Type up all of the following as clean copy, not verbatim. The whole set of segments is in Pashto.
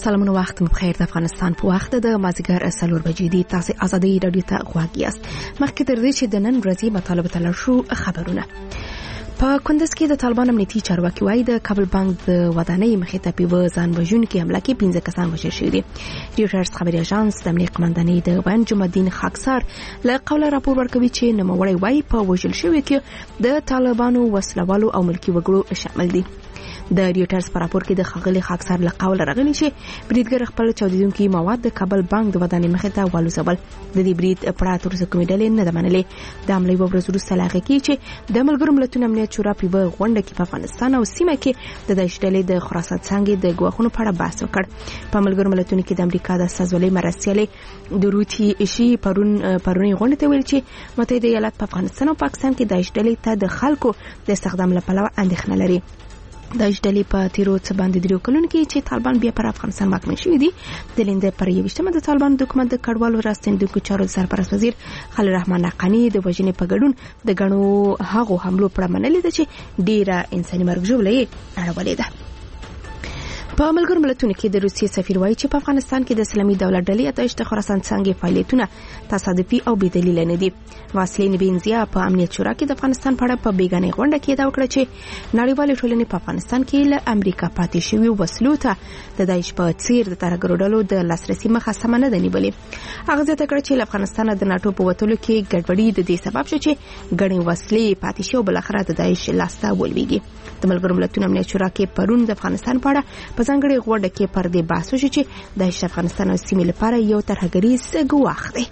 سلامونه وخت بخیر. د افغانستان په وخت د مازیګر 4 بجې دي. تاسو ازادي رادیو ته غواړئ یاست. مخکې تر دې چې د نن ورځې مطالبه تل شو خبرونه. په کندز کې د طالبان امنیتي چارواکي وايي د کابل بانک د ودانۍ مخې ته په ځان وژونکي حمله کې 15 کسان وژل شوي دي. ریوټرز خبري اژانس د امنیت قماندانۍ د بیان جمعالدین خاکسار له قوله راپور ورکوي چې نوموړی وايي په وژل شوي کې د طالبانو وسلوالو او ملکی وګړو شامل دي. د ریوټرز په راپور کې د خغلی خاکسار له قوله راغلی چې بریدګر خپل چاودیدونکي مواد د کابل بانک د ودانۍ مخې ته والوزول. د دې برید په اړه تر اوسه کومې ډلې نه ده منلې. د حملې په ورځ وروسته لاغې کې چې د ملګرو ملتونو امنیت شورا په غونډه کې په افغانستان او سیمه کې د داعش ډلې د خراسان څنګه د ګواښونو په اړه بحث وکړ. په ملګرو ملتونو کې د امریکا د سازولې مرستيالې د روتي شي پرونی غونډه ته ویل چې متحده ایالات په افغانستان او پاکستان کې داعش ډلې ته د خلکو د استخدام لپاره اندېښنه لري. داعش ډلې په تیرو څه باندې درو کلونو کې چې طالبان بیا پر افغانستان واکمن شوي دي د لیندې پر 21مه د طالبان د حکومت د کډوالو راستنیدونکو چارو سرپرست وزیر خلیل الرحمن حقانی د وژنې په ګډون د غنو هغو حملو پر منلې ده چې ډیره انساني مرګ ژوبلې اړولې ده. په ملګرو ملتونو کې د روسیې سفیر وایي چې په افغانستان کې د اسلامي دولت ډلې د خراسان څنګه فعالیتونه تصادفي او بې دلیل نه دي. واسلین بنزیا په امنیت شورا کې د افغانستان په اړه په بیګانې غونډه کې دا وکړه چې نړیوالې ټولنې په افغانستان کې له امریکا پاتې شوی وسلو ته د داعش په څیر د ترهګرو ډلو د لاسرسي مخه سم نه ده نیولې. هغه زیاته کړه چې له افغانستان د ناتو په وټولو کې ګډوډي د دې سبب شو چې غړي وسلې پاتې شو بل اخر د داعش لاسته ولويږي. د ملګرو ملتونو امنیت شورا کې پرون د افغانستان په اړه په ځانګړي غونډه کې پر دې بحث وشو چې د افغانستان او سیمې لپاره یو ترهګریز ګواښ دی.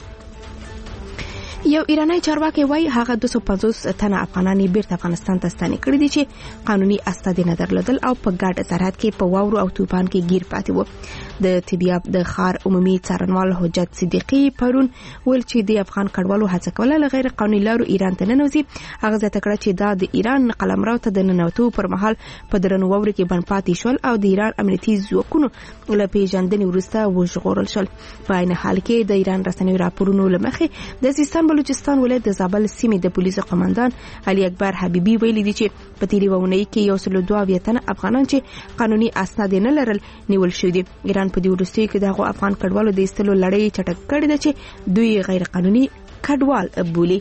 یو ایرانی چارواکي وایي هغه 250 تنه افغانان بیرته افغانستان ته ستانه کړي دي چې قانوني استاد نه درلودل او په ګډ سرحد کې په واورو او طوفان کې گیر پاتې وو. د طبيعت د خار عمومي څارنوال حجت صدیقي پرون ول چې د افغان کډوالو هڅه کوله له غیر قانوني لارو ایران ته ننوځي. هغه ځکه کړه چې دا د ایران قلمرو ته د ننوتو پر مهال په درنو واورو کې بند پاتې شول او د ایران امنیتي ځواکونو له پیژندنې وروسته وژغورل شول. په عین حال کې د ایران رسنیو راپورونو لمخې د سیستان بلوچستان ولایت د زابل سیمې د پولیسو قماندان علي اکبر حبیبي ویلي دي چې په تیری وونۍ کې 102 تنه افغانان چې قانوني اسناد نه لرل نیول شوی دي. ایران په دې وروستیو کې دغه افغان کډوالو د استلو لړۍ چټک کړې ده چې دوی غیر قانوني کډوال بولي.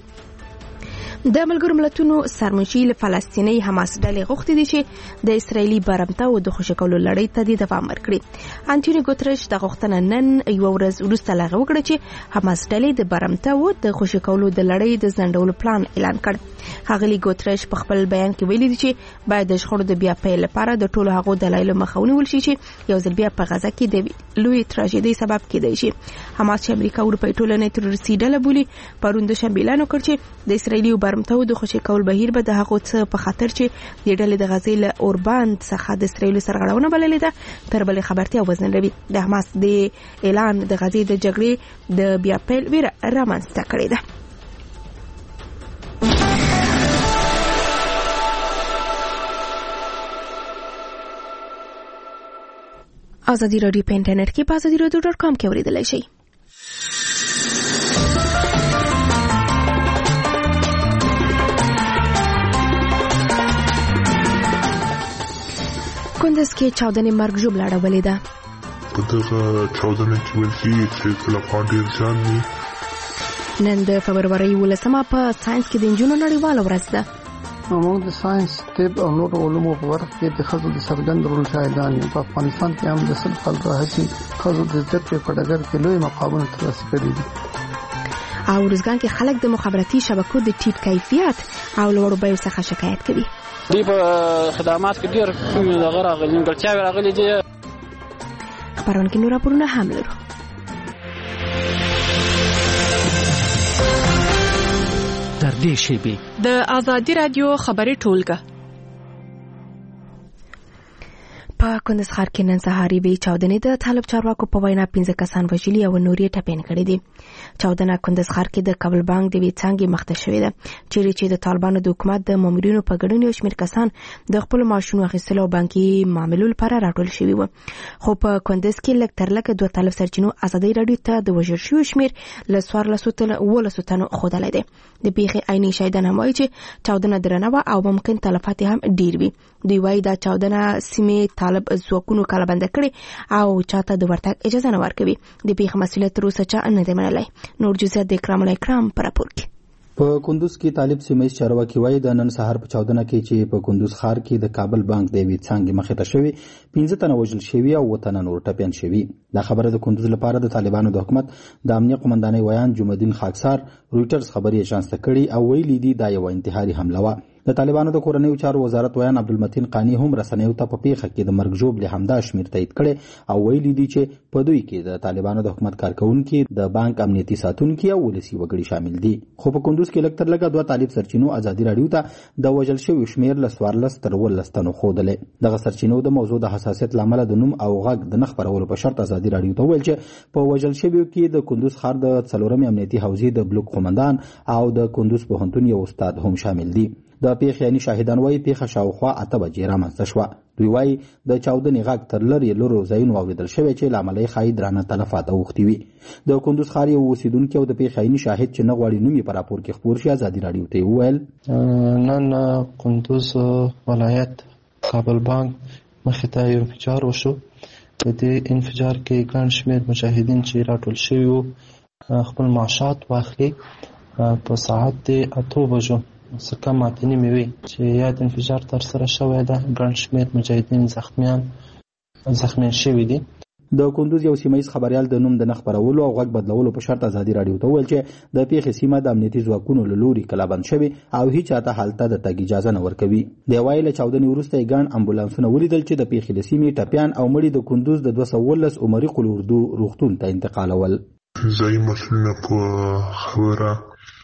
د ملګرو ملتونو سرمنشي فلسطیني حماس ډلې غوښتي دي چې د اسرایلی برمته او د خوشکولو لړۍ ته د دوام ورکړي. انټونیو ګوتریش د غوښتنه نن یو ورځ وروسته لغوه وکړه چې حماس ډلې د برمته او د خوشکولو د لړۍ د ځنډولو پلان اعلان کړ. هغلی ګوتریش په خپل بیان کې ویلي دي چې باید د شخړو د بیا پیل لپاره د ټولو هغو دلایلو مخاوني ولشي چې یو ځل بیا په غزا کې د لوی تراژیدي سبب کېدای شي. حماس چې امریکا او اروپا ټولنې تروریستي ډله بولي پرون د شنبه اعلان وکړ چې د اسرایلی برمته د خوشی کول بهیر به د هغو څه په خاطر چې د ډلې د غزې له اورباند څخه د اسرایل سرغړونه بللې ده پر بل خبرتیا وزنلوي. د حماس د اعلان د غزې د جګړې د بیا پیل ویره رامنځته کړې ده. ازادي رادیو په انټرنیټ کې په azadiradio.com کې اوریدلای شئ. کندز کې چاودنې مرګ ژوبله اړولې ده. په دغه چاودنه کې ویل کېږي چې تلفات ډېر زیان دي. نن د فبرورۍ 18 په ساينس کې د نجونو نړیواله ورځ ده. موږ د ساينس، طب او نورو علومو په برخه کې د ښځو د څرګند رول شاهدان یو. په افغانستان کې هم د سل کال راهیسې ښځو د زده کړې په ډګر کې لوی مقامونه ترلاسه کړي دي. او روزګان کې خلک د مخابراتي شبکو د ټیټ کیفیت او لوړو بیو څخه شکایت کوي. دی په خدمات کې ډېر دغه راغلي نیمګړتیاوې راغلي دي. خبرونه کې نور راپورونه هم لرو. در دې شیبې د ازادي رادیو خبري ټولګه په کندز ښار کې نن سهار یې چاودنې د طالب چارواکو په وینا 15 کسان وژلي او نورې ټپین کړي دي. چاودنه کندز ښار کې د کابل بانک د وی څنګه مخته شوې ده چې د طالبانو د حکومت د مامورینو په ګډون یو شمېر کسان د خپل معاشونو اخیستلو بانکي معاملو لپاره راټول شوي وو. خو په کندز کې لږ تر لږه 2 طالب سرچینو ازادي رادیو ته د وژل شویو شمېر له 14 تنو ښودلی دی. د پیښې عیني شاهدان هم وایي چې چاودنه درنه وه او ممکن تلفات هم ډیر وي. دوی وایي دا چاودنه سیمې طالب ځواکونو کلابند کړي او چاته د ورتګ اجازه نه ورکوي. د پیښې مسؤلیت تر اوسه چا نه دی منلی. نور جزئیات د اکرام پر راپور کې. په کندوز کې طالب سیمه چارواکي وایي د نن سهار په 14 کې چې په کندوز ښار کې د کابل بانک د یوې څانګې مخې ته شوي 15 تنه وژل شوي او 7 تنه نور ټپیان شوي. دا خبره د کندوز لپاره د طالبانو د حکومت د امنیه قومندانۍ ویان جمعالدین خاکسار رويټرز خبري اژانس ته کړي او ویلي دي دا یو انتحاري حمله وه. د طالبانو د کورنیو چارو وزارت ویان عبدالمتین قانی هم رسنیو ته په پیښه کې د مرګ ژوبلې همدا شمیر تایید کړي او ویلي دي چې په دوی کې د طالبانو د حکومت کارکونکي د بانک امنیتي ساتونکي او ولسي وګړي شامل دي. خو په کندوز کې لږ تر لږه 2 طالب سرچینو ازادي رادیو ته د وژل شویو شمیر له 14 تر 18 تنو ښودلې. دغه سرچینو د موضوع د حساسیت لامل د نوم او غږ د نه خپرولو په شرط ازادي رادیو ته ویل چې په وژل شویو کې د کندوز ښار د 4 امنیتي حوزې د بلوک قومندان او د کندوز پوهنتون یو استاد هم شامل دي. د پیښې یعنی شاهدان وایي پیښه شاوخوا 8 بجې رامنځته شوه. دوی وایي د چاودنې غږ تر لرو ځایونو اورېدل شوی چې له امله یې ښایي درانه تلفات اوښتي وي. د کندوز ښار یو اوسېدونکي او د پیښې عیني شاهد چې نه غواړي نوم یې په راپور کې خپور شي ازادي راډیو ته وویل نن کندوز ولایت کابل بانک مخې ته یو انفجار وشو. په دې انفجار کې ګڼ شمېر مجاهدین چې راټول شوي وو خپل معاشات واخلي. په ساعت 8 بجو څه کم اته نیمې وې چې یاد انفجار ترسره شوی ده. ګڼ شمېر مجاهدین زخمیان شوي دي. د کندوز یو سیمه ییز خبریال د نوم د نه خپرولو او غږ بدلولو په شرط ازادي راډیو ته وویل چې د پیښې سیمه د امنیتي ځواکونو له لوري کلابند شوې او هیڅ چاته هلته د تګ اجازه نه ورکوي. دی وایي له چاودنې وروسته یې ګڼ امبولانسونه ولیدل چې د پیښې له سیمې ټپیان او مړي د کندوز د 219 عمري قل اردو روغتون ته انتقالول. ځایي مسؤلینو په خبره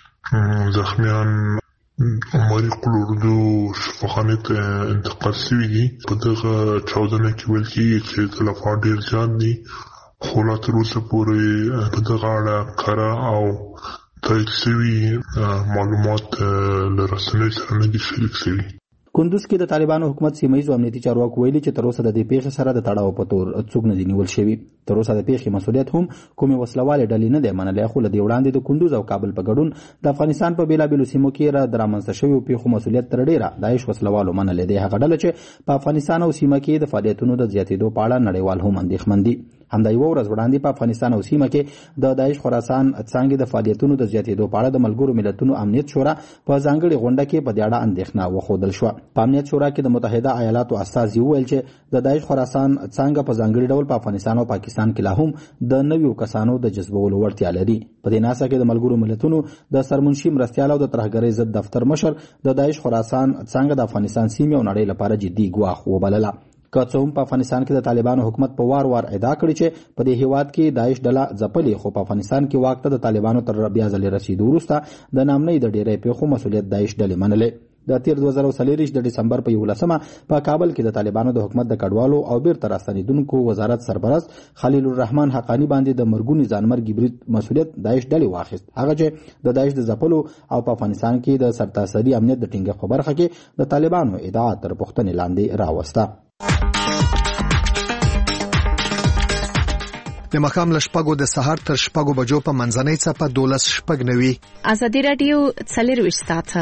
زخمیان عمري قل اردو شفاخانه ته انتقال شوي دي. په دغه چاودنه کې ویل کېږي چې تلفات ډېر زیات دي خو لا تر اوسه پورې په دغه اړه کره او تایید شوي معلومات له رسنیو سره نه دي شریک شوي. کندوز کې د طالبانو حکومت سیمه‌یزو امنیتي چارواکو ویلي چې تر اوسه د دې پیښې سره د تړاو په تور څوک نه دي نیول شوي. تر اوسه د پیښې مسؤلیت هم کومې وسلوالې ډلې نه دی منلی. خو له دې وړاندې د کندوز او کابل په ګډون د افغانستان په بېلابېلو سیمو کې د رامنځته شویو پیښو مسؤلیت تر ډېره داعش وسلوالو منلی دی. هغه ډله چې په افغانستان او سیمه کې د فعالیتونو د زیاتېدو په اړه نړیوال هم اندېښمن دي. همدا یوه ورځ وړاندې په افغانستان او سیمه کې د داعش خراسان څانګې د فعالیتونو د زیاتېدو په اړه د ملګرو ملتونو امنیت شورا په ځانګړې غونډه کې په دې اړه اندېښنه وښودل شوه. په امنیت شورا کې د متحده ایالاتو استازي وویل چې د داعش خراسان څانګه په ځانګړي ډول په افغانستان او پاکستان کې لا هم د نویو کسانو د جذبولو وړتیا لري. په دې ناسه کې د ملګرو ملتونو د سرمنشي مرستیال او د ترهګرۍ ضد دفتر مشر د داعش خراسان څانګه د افغانستان سیمې او نړۍ لپاره جدي ګواښ وبلله. که څه هم په افغانستان کې د طالبانو حکومت په وار ادعا کړې چې په دې هیواد کې داعش ډله ځپلې، خو په افغانستان کې واک ته د طالبانو تر بیا ځلې رسیدو وروسته د نامنۍ د ډېری پیښو مسؤلیت داعش ډلې منلې. د تیر 2023 د ډسمبر په 11 په کابل کې د طالبانو د حکومت د کډوالو او بیرته راستنیدونکو وزارت سرپرست خلیل الرحمن حقانی باندې د مرګوني ځانمرګي برید مسؤلیت داعش ډلې واخیست. هغه چې د داعش د ځپلو او په افغانستان کې د سرتاسري امنیت د ټینګښت په برخه کې د طالبانو ادعا تر پوښتنې لاندې راوسته. د مخام لشپګو د سهار تر شپګو بجو په منځنۍ څپه 12:09 ازادي رادیو 24 ساعته.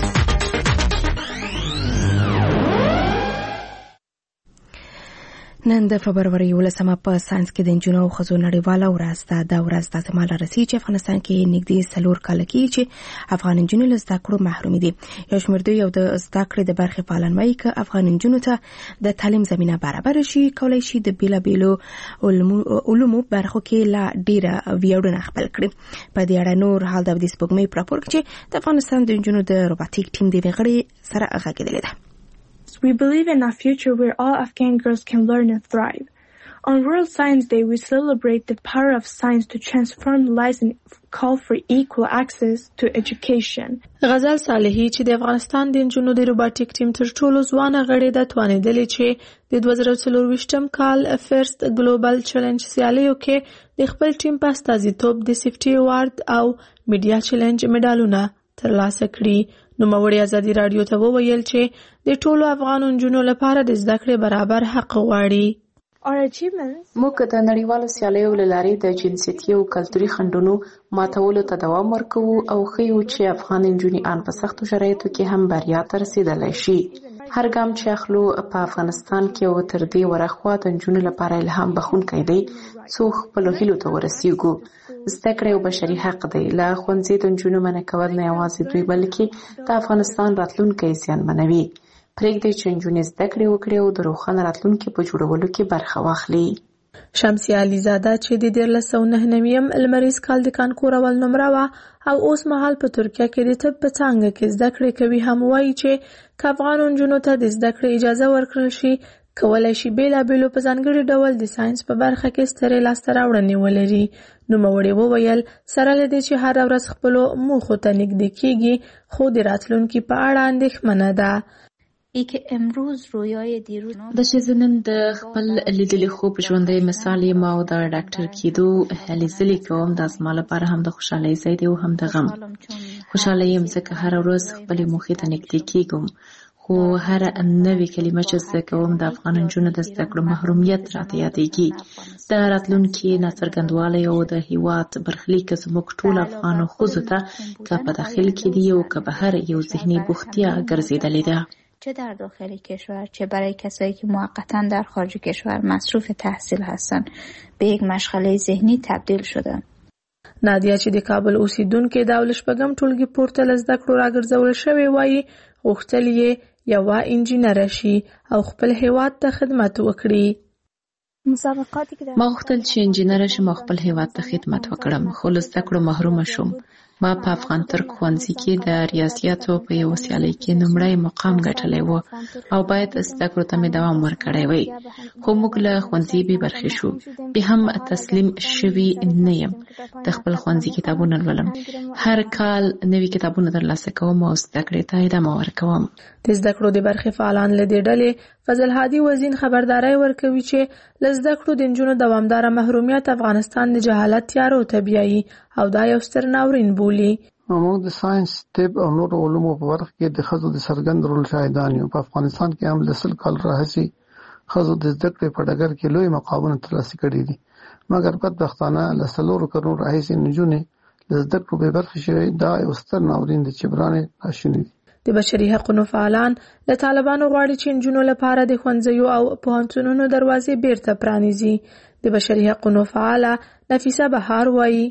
نن د فبرवरी 11 په ساينس کې د انجینرو او ښځو نړیواله ورځ ده. دا ورځ د زماله رسي چې افغانستان کې نږدې 4 کال کې چې افغان انجینرو له زده کړو محروم دي. یو شمېر دوی یو د زده کړې د برخې فعالان وایي چې افغان انجینرو ته د تعلیم زمينه برابر شي، کولای شي د بیلابیلو علومو برخو کې لا ډیره ویاړونه خپل کړي. په دې اړه نور حال د سپوږمۍ راپور کې د افغانستان د انجینرو د روباتیک ټیم د غړي سره غږیدل ده. We believe in a future where all Afghan girls can learn and thrive. On World Science Day, we celebrate the power of science to transform lives and call for equal access to education. غزل صالحي چې د افغانستان د انجینرو د روباتیک ټیم تر ټولو ځوانه غړې ده، توانېدلې چې د 2024 کال فرست ګلوبل چیلنج سیالیو کې د خپل ټیم په استازیتوب د سیفټي ایوارډ او میډیا چیلنج میډالونه ترلاسه کړي. نوموړي ازادي رادیو ته وویل چې د ټولو افغان نجونو لپاره د زده کړې برابر حق غواړي. موږ د نړیوالو سیالیو له لارې د جنسیتي او کلتوري خنډونو ماتولو ته دوام ورکوو او ښیو چې افغان نجونې ان په سختو شرایطو کې هم بریا ته رسیدلی شي. هر ګام چې اخلو په افغانستان کې او تر دې ورخوا د نجونو لپاره الهام بخښونکی دی څو خپلو هیلو ته ورسیږو. زده کړه یو بشري حق دی. له ښوونځي د نجونو منع کول نه یوازې دوی بلکې د افغانستان راتلونکی زیانمنوي. پرېږدئ چې نجونې زده کړې وکړي او د روښانه راتلونکي په جوړولو کې برخه واخلي. شمسیه علیزاده چې د 1999 لمریز کال د کانکور اول نمره وه او اوس مهال په ترکیه کې د طب په څانګه کې زده کړې کوي هم وایي چې که افغان نجونو ته د زده کړې اجازه ورکړل شي کولی شي بېلابېلو په ځانګړي ډول د ساینس په برخه کې سترې لاسته راوړنې ولري. نوموړې وویل سره له دې چې هره ورځ خپلو موخو ته نږدې کېږي خو د راتلونکي په اړه اندېښمنه ده. د چې زه نن د خپل لیدلي خوب ژوندی مثال یم او د ډاکټر کېدو هلې ځلې کوم. دا زما لپاره هم د خوشحالۍ ځای دی او هم د غم. خوشحاله یم ځکه هره ورځ خپلې موخې ته نږدې کېږم. خو هره نوې کلمه چې زده کوم د افغان نجونو د زده کړو محرومیت راته یادېږي. د راتلونکي ناڅرګندوالی او د هېواد برخلیک زموږ ټولو افغانو ښځو ته که په داخل کې دی او که بهر یو ذهني بوختیا ګرځېدلې ده. چه در داخل کشور چه برای کسایی که موقتاً در خارج کشور مصروف تحصیل هستند به یک مشغله ذهنی تبدیل شده. نادیه چې د کابل اوسیدونکې د 18 ټولګي پورته له زده کړو راګرځول شوې وایي غوښتل یې یوه انجینره شي او خپل هېواد ته خدمت وکړي. ما غوښتل چې انجینره شم او خپل هېواد ته خدمت وکړم خو له زده کړو محرومه شوم. ما په افغان ترک ښوونځي کې د ریاضیاتو په یو سیالۍ کې لومړی مقام ګټلی و او باید زده کړو ته مې دوام ورکړی وی. خو موږ له ښوونځي بې برخې شو. بیا هم تسلیم شوي نه یم. د خپل ښوونځي کتابونه لولم. هر کال نوي کتابونه ترلاسه کوم او زده کړې ته ادامه ورکوم. د زده کړو د برخې فعالان له دې ډلې فضل هادي وزین خبرداری ورکوي چې له زده کړو د نجونو دوامداره محرومیت افغانستان د جهالت تیارو ته بیایي او دا یو ستر ناورین بولي. موږ د ساينس، طب او نورو علومو په برخه کې د ښځو د څرګند رول شاهدان یو. په افغانستان کې هم له 100 کال راهیسې ښځو د زده کړې په ډګر کې لوی مقامونه ترلاسه کړي دي. مګر بدبختانه له 4 کلونو راهیسې نجونې له زده کړو بې برخې شوې. دا یو ستر ناورین دی چې برانې ناشونی دي. د بشري حقوقو فعالان له طالبانو غواړي چې نجونو لپاره د ښوونځیو او پوهنتونونو دروازې بیرته پرانیزي. د بشري حقوقو فعاله نفیسه بهار وایي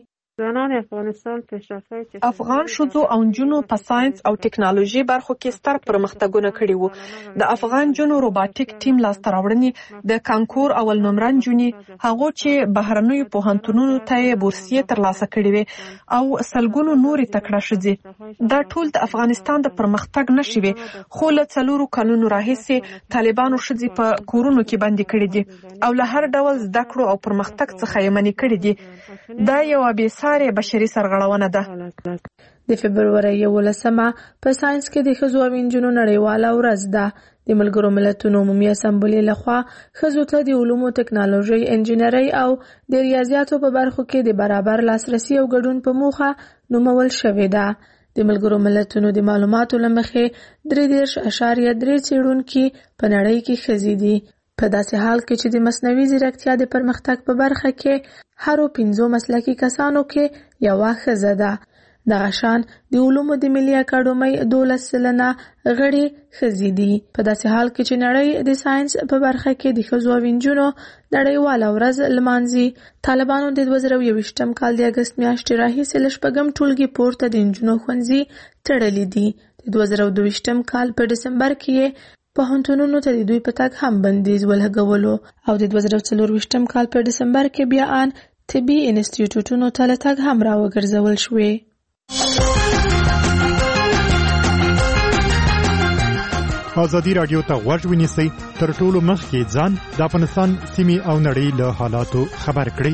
افغان ښځو او نجونو په ساينس او ټکنالوژي برخو کې ستر پرمختګونه کړي وو. د افغان نجونو روباټیک ټیم لاسته راوړنې د کانکور اول نمره نجونې هغو چې بهرنیو پوهنتونونو ته بورسیې ترلاسه کړې وې او سلګونو نورې تکړه ښځې. دا ټول د افغانستان د پرمختګ نښې وې. خو له 4 کلونو راهیسې طالبانو ښځې په کورونو کې بندي کړې دي او له هر ډول زده کړو او پرمختګ څخه یې منع کړې دي. دا یو بېسارې بشري سرغړونه ده. د فبرورۍ 11 په ساينس کې د ښځو او نجونو نړیواله ورځ ده. د ملګرو ملتونو عمومي اسامبلې لخوا ښځو ته د علومو، ټکنالوژۍ، انجینرۍ او د ریاضیاتو په برخو کې د برابر لاسرسي او ګډون په موخه نومول شوې ده. د ملګرو ملتونو د معلوماتو له مخې 33.3 څېړونکي په نړۍ کې ښځې دي. په داسې حال کې چې د مصنوعي ځیرکتیا د پرمختګ په برخه کې هرو 5 مسلکي کسانو کې یوه ښځه ده. دغه شان د علومو د ملي اکاډمۍ 12% غړي ښځې دي. په داسې حال کې چې نړۍ د ساينس په برخه کې د ښځو او نجونو نړیواله ورځ لمانځي. طالبانو د 2021 کال د اګست میاشتې راهیسې له 6 ټولګي پورته د نجونو ښوونځي تړلي دي. د 2022 کال په ډسمبر کې پوهنتونونو ته د دوی په تګ هم بندیز ولګولو او د 2024 کال په ډسمبر کې بیا ان طبي انسټیټیوټونو ته له تګ هم راوګرځول شوې. ازادي راډیو ته غوږ ونیسئ. تر ټولو مخکې ځان د افغانستان سیمې او نړۍ له حالاتو خبر کړئ.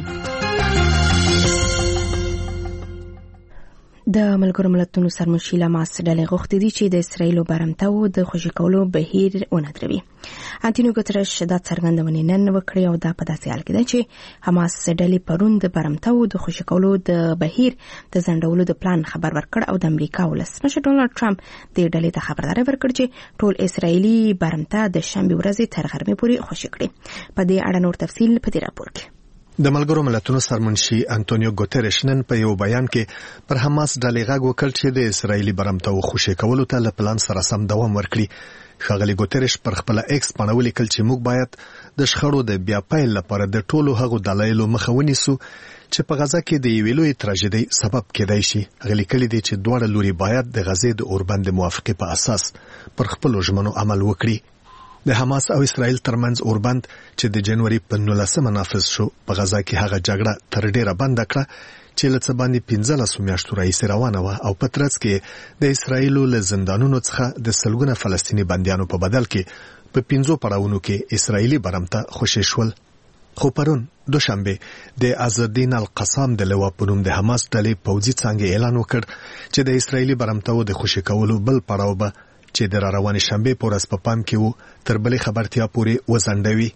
د ملګرو ملتونو سرمنشي حماس ډلې غوښتي دي چې د اسرایلو برمته د خوشي کولو بهیر ونډروي. انټونیو ګوترش دا څرګندونه نن وکړه او دا په داسې حال کې ده چې حماس ډلې پرون د برمته د خوشي کولو د بهیر د ځنډولو د پلان خبر ورکړ او د امریکا ولسمشر ډونالد ټرمپ د ډلې ته خبرداري ورکړ چې ټول اسرایلی برمته د شنبه ورځې تر غرمې پورې خوشي کړي. په دې اړه نور تفصیل په دې راپور کې. د ملګرو ملتونو سرمنشي انټونیو ګوترش نن په یو بیان کې پر حماس ډلې غږ وکړ چې د اسرایلی برمته او خوشي کولو ته له پلان سره سم دوام ورکړي. ښاغلي ګوتریش پر خپل ایکس باندې ولیکل چې موږ باید د شخړو د بیا پیل لپاره د ټولو هغو دلایلو مخه ونیسو چې په غزا کې د یوې لویې تراژیدۍ سبب کېدای شي. هغه لیکلي دي چې دواړه لوري باید د غزې د اوربند د موافقې په اساس پر خپلو ژمنو عمل وکړي. د حماس او اسرائیل ترمنځ اوربند چې د جنوري په 19 نافذ شو په غزا کې هغه جګړه تر ډیره بند کړه چې له څه باندې 15 میاشتو راهیسې روانه وه او په ترڅ کې د اسرائیلو له زندانونو څخه د سلګونه فلسطیني بندیانو په بدل کې په 5 پړاوونو کې اسرائیلي برمته خوشي شول. خو پرون دوشنبه د عزالدین القسام د لوا په نوم د حماس ډلې پوځي څانګې اعلان وکړ چې د اسرائیلي برمتو د خوشي کولو بل پړاو به چې د روانې شنبه په ورځ په پام کې وو تر بلې خبرتیا پورې وزندوي.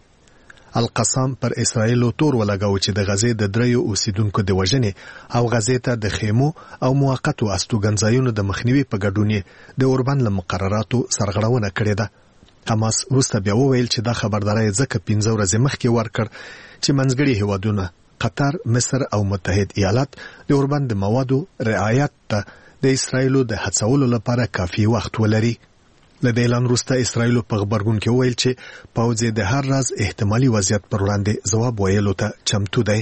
القسام پر اسرائیل تور ولګاو چې د غزې د دریو اوسیدونکو د وژنې او غزې ته د خیمو او موقتو استوګنځایونو د مخنیوي په ګډون د اوربند له مقرراتو سرغړونه کړې ده. حماس وروسته بیا وویل چې دا خبرداري ځکه 15 ورځې مخکې ورکړ چې منځګړي هیوادونه قطر، مصر او متحد ایالات د اوربند د موادو رعایت ته د اسرائیلو د هڅولو لپاره کافي وخت ولري. له دې اعلان وروسته اسرائیل په خبرګون کې وویل چې پوځ د هر راز احتمالي وضعیت پر وړاندې ځواب ویلو ته چمتو دی.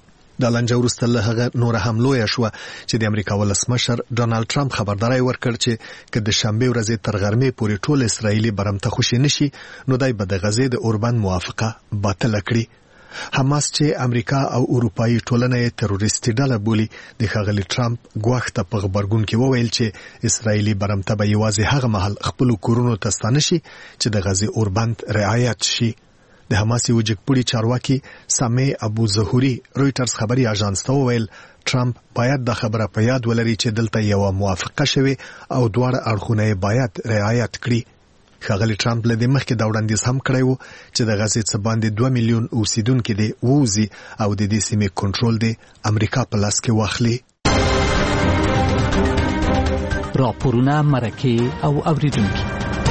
د لنجه وروسته له هغه نور هم لویه شوه چې د امریکا ولسمشر ډونالد ټرمپ خبرداری ورکړ چې که د شنبه ورځې تر غرمې پورې ټول اسرائیلي برمته خوشي نشي نو دای به د غزې د اوربند موافقه باطله کړي. حماس چې امریکا او اروپایي ټولنه یې تروریستي ډله بولي د ښاغلي ټرمپ ګواښ ته په خبرګون کې وویل چې اسرائیلي برمته به یوازې هغه مهال خپل کورونو ته ستانه شي چې د غزې اوربند رعایت شي. د حماس یو جګپوړي چارواکي سامي ابو ظهوري رويټرز خبري اژانس ته وویل ټرمپ باید د خبره په یاد ولري چې دلته یو موافقه شوه او دواړه اړخونه باید رعایت کړي. ښاغلي ټرمپ له دې مخکې دا وړاندیز هم کړی و چې د غزې څخه باندې 2 میلیون اوسیدونکو دي ووزي او د دې سیمې کنټرول دی امریکا په لاس کې واخلي. راپورونه مرکه او اوریدونکو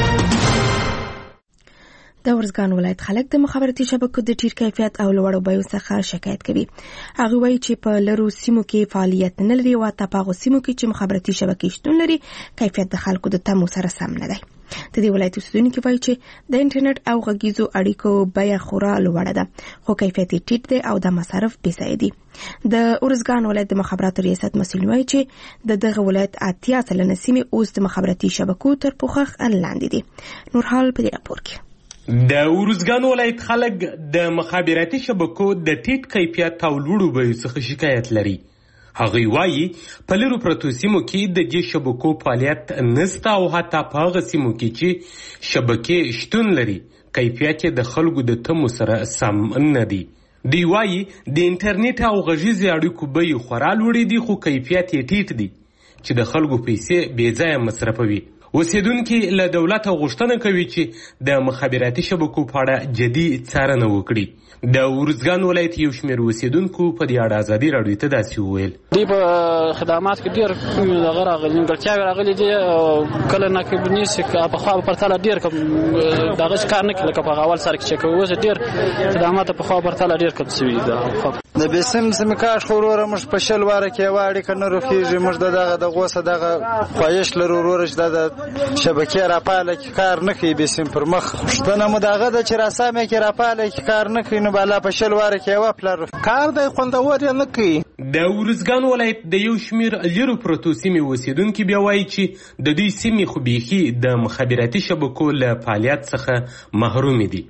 د ورزګان ولایت خلک د مخابراتي شبکو د ټیر کیفیت او لوړو بیو څخه شکایت کوي. هغه وایي چې په لرو سیمو کې فعالیت نه لري او په سیمو کې چې مخابراتي شبکې شتون لري کیفیت د خلکو د تمو سره سم نه دی. د دې ولایت اوسیدونکو وایي چې د انټرنیټ او غږیزو اړیکو بیه خورا لوړه ده خو کیفیت ټیټ دی او د مصارف بېځایه دي. د ورزګان ولایت د مخابراتو ریاست مسؤل وایي چې دغه ولایت 80 سلنه سیمې اوس د مخابراتي شبکو تر پوښښ لاندې دي. نور حال په دې راپور کې د ورزګان ولایت خلک د مخابراتي شبکو د ټیټ کیفیت او لوړو بیو څخه شکایت لري. هغه وایي په لرو پرتو سیمو کې د دې شبکو فعالیت نشته او حتی په هغه سیمو کې چې شبکې شتون لري کیفیت د خلکو د تمو سره سم نه دی. دی وایي د انټرنیټ او غږیزو اړیکو بیې خورا لوړې دي خو کیفیت یې ټیټ دی چې د خلکو پیسې بېځایه مصرفوي. اوسیدونکي له دولت غوښتنه کوي چې د مخابراتي شبکو په اړه جدي څارنه وکړي. د ورزګان ولایت یو شمېر اوسیدونکو په دې اړه ازادي راډیو ته داسې وویل. دوی په خدمات کې ډېر دغه راغلي نیمګړتیاوې راغلي دي او کله ناکب نیسي پخوا په پرتله ډېر دغه کار نه کوي لکه په اول سر کې چې کوي. اوس ډېر خدمات په خوا پرتله ډېر کم شوي دي. د بیسم سمکاش خوروره مش په شل واره کې واړی کنه روخیږي مش دغه د غوسه دغه خوایش لرو وروره چې د شبکې راپاله کې کار نه کوي. بیسم پر مخ شتنه مو دغه د چې راسامه کې راپاله کې کار نه کوي نو بالا په شل واره کې واپلر کار د خوندور نه کوي. د ورزګان ولایت د یو شمیر لرو پروتو سیمې اوسیدونکو بیا وایي چې د دوی سیمې خو بيخي د مخابراتي شبکو له فعالیت څخه محروم دي.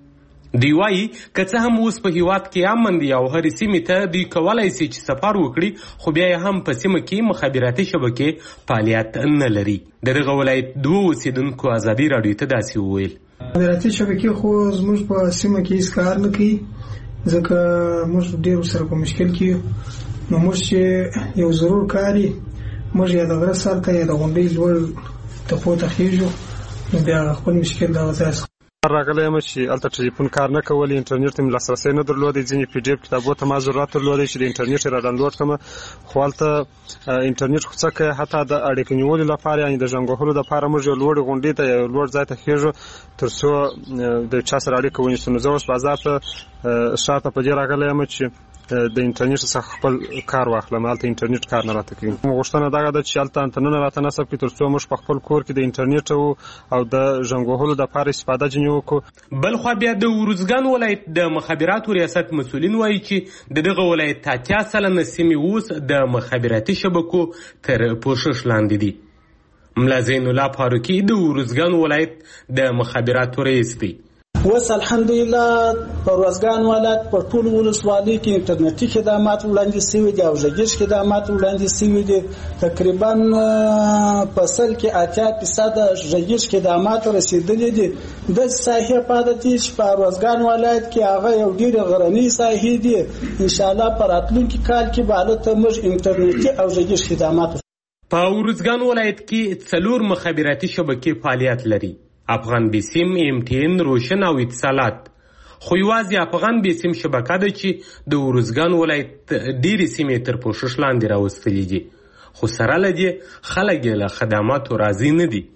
دی وایي که څه هم اوس په هیواد کې امن دی او هر سیمې ته دوی کولای شي چې سفر وکړي خو بیا هم په سیمه کې مخابراتي شبکې فعالیت نه لري. دغه ولایت دوه اوسیدونکو ازادي راډیو ته داسې وویل. مخابراتي شبکې خو زموږ په سیمه کې هیڅ کار نه کوي ځکه موږ ډېر سره په مشکل کې نو موږ چې یو ضرور کاری موږ یا د غره سر ته یا د غونډۍ لوړ ته پورته خېږو نو بیا خپل مشکل دغه ځای راغلی یم چې هلته ټلیفون کار نه کولی انټرنیټ ته مې لاسرسی نه درلودی ځینې پی ډي اف کتابو ته ما ضرورت درلودی چې د انټرنیټ را ډاونلوډ کړم خو هلته انټرنیټ خو څه کوي حتی د اړیکې نیولو لپاره یعنې د زنګ وهلو دپاره موږ یو لوړې غونډۍ ته یو لوړ ځای ته خېږو تر څو د چا سره اړیکه ونیسو. نو زه اوس بازار ته ښار ته په دې راغلی یم چې د انټرنیټ څخه خپل کار واخلم، هلته انټرنیټ کار نه راته کوي. غوښتنه دغه ده چې هلته انتنونه راته نصب کړي تر څو موږ په خپل کور کې د انټرنیټ او د زنګ وهلو دپاره استفاده ځینې وکړو. بلخوا بیا د ارزګان ولایت د مخابراتو ریاست مسؤلین وایي چې د دغه ولایت 80% سیمې اوس د مخابراتي شبکو تر پوښښ لاندې دي. ملا زین الله فاروقي د ارزګان ولایت د مخابراتو رئیس دی. اوس الحمدلله په ارزګان ولایت په ټول ولسوالۍ کې انټرنیټي خدمات وړاندې شوي دي او غږیز خدمات وړاندې شوي دي. تقریبا په سل کې 80% غږیز خدمات رسیدلي دي. د ساحې پاتې دي چې په ارزګان ولایت کې هغه یو ډېر غرنی ساحې دي. ان شاء الله په راتلونکي کال کې به هلته موږ انټرنیټي او غږیز خدمات. په ارزګان ولایت کې 4 مخابراتي شبکې فعالیت لري: افغان بیسیم، MTN، روشن او اتصالات. خو یوازې افغان بیسیم شبکه ده چې د ارزګان ولایت ډېرې سیمې تر پوښښ لاندې راوستلې دي، خو سره له دې خلک یې له خدماتو راضي نه دي.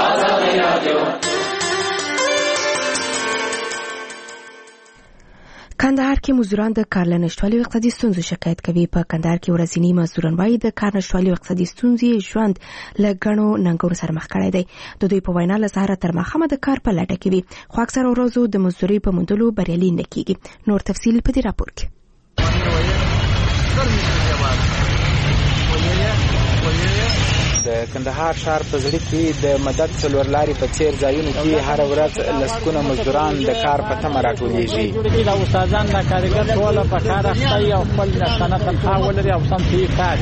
کندهار کې مزدوران د کار له نشتوالي او اقتصادي ستونزو شکایت کوي. په کندهار کې ورځنی مزدوران وايي د کار نشتوالي او اقتصادي ستونزې ژوند له ګڼو ننګونو سره مخ کړی دی. د دوی په وینا له سهاره تر ماښامه د کار په لټه کې وي، خو اکثره ورځو د مزدورۍ په موندلو بریالي نه کېږي. نور تفصیل په دې راپور کې. د کندهار ښار په زړه کې د مدد څلور لارې په څیر ځایونو کې هر ورځ لسګونه مزدوران د کار په تمه راټولیږي. د استادان د کارګر ټوله په کار اخته او خپل نشانه تنخواه ولري او سم فی کار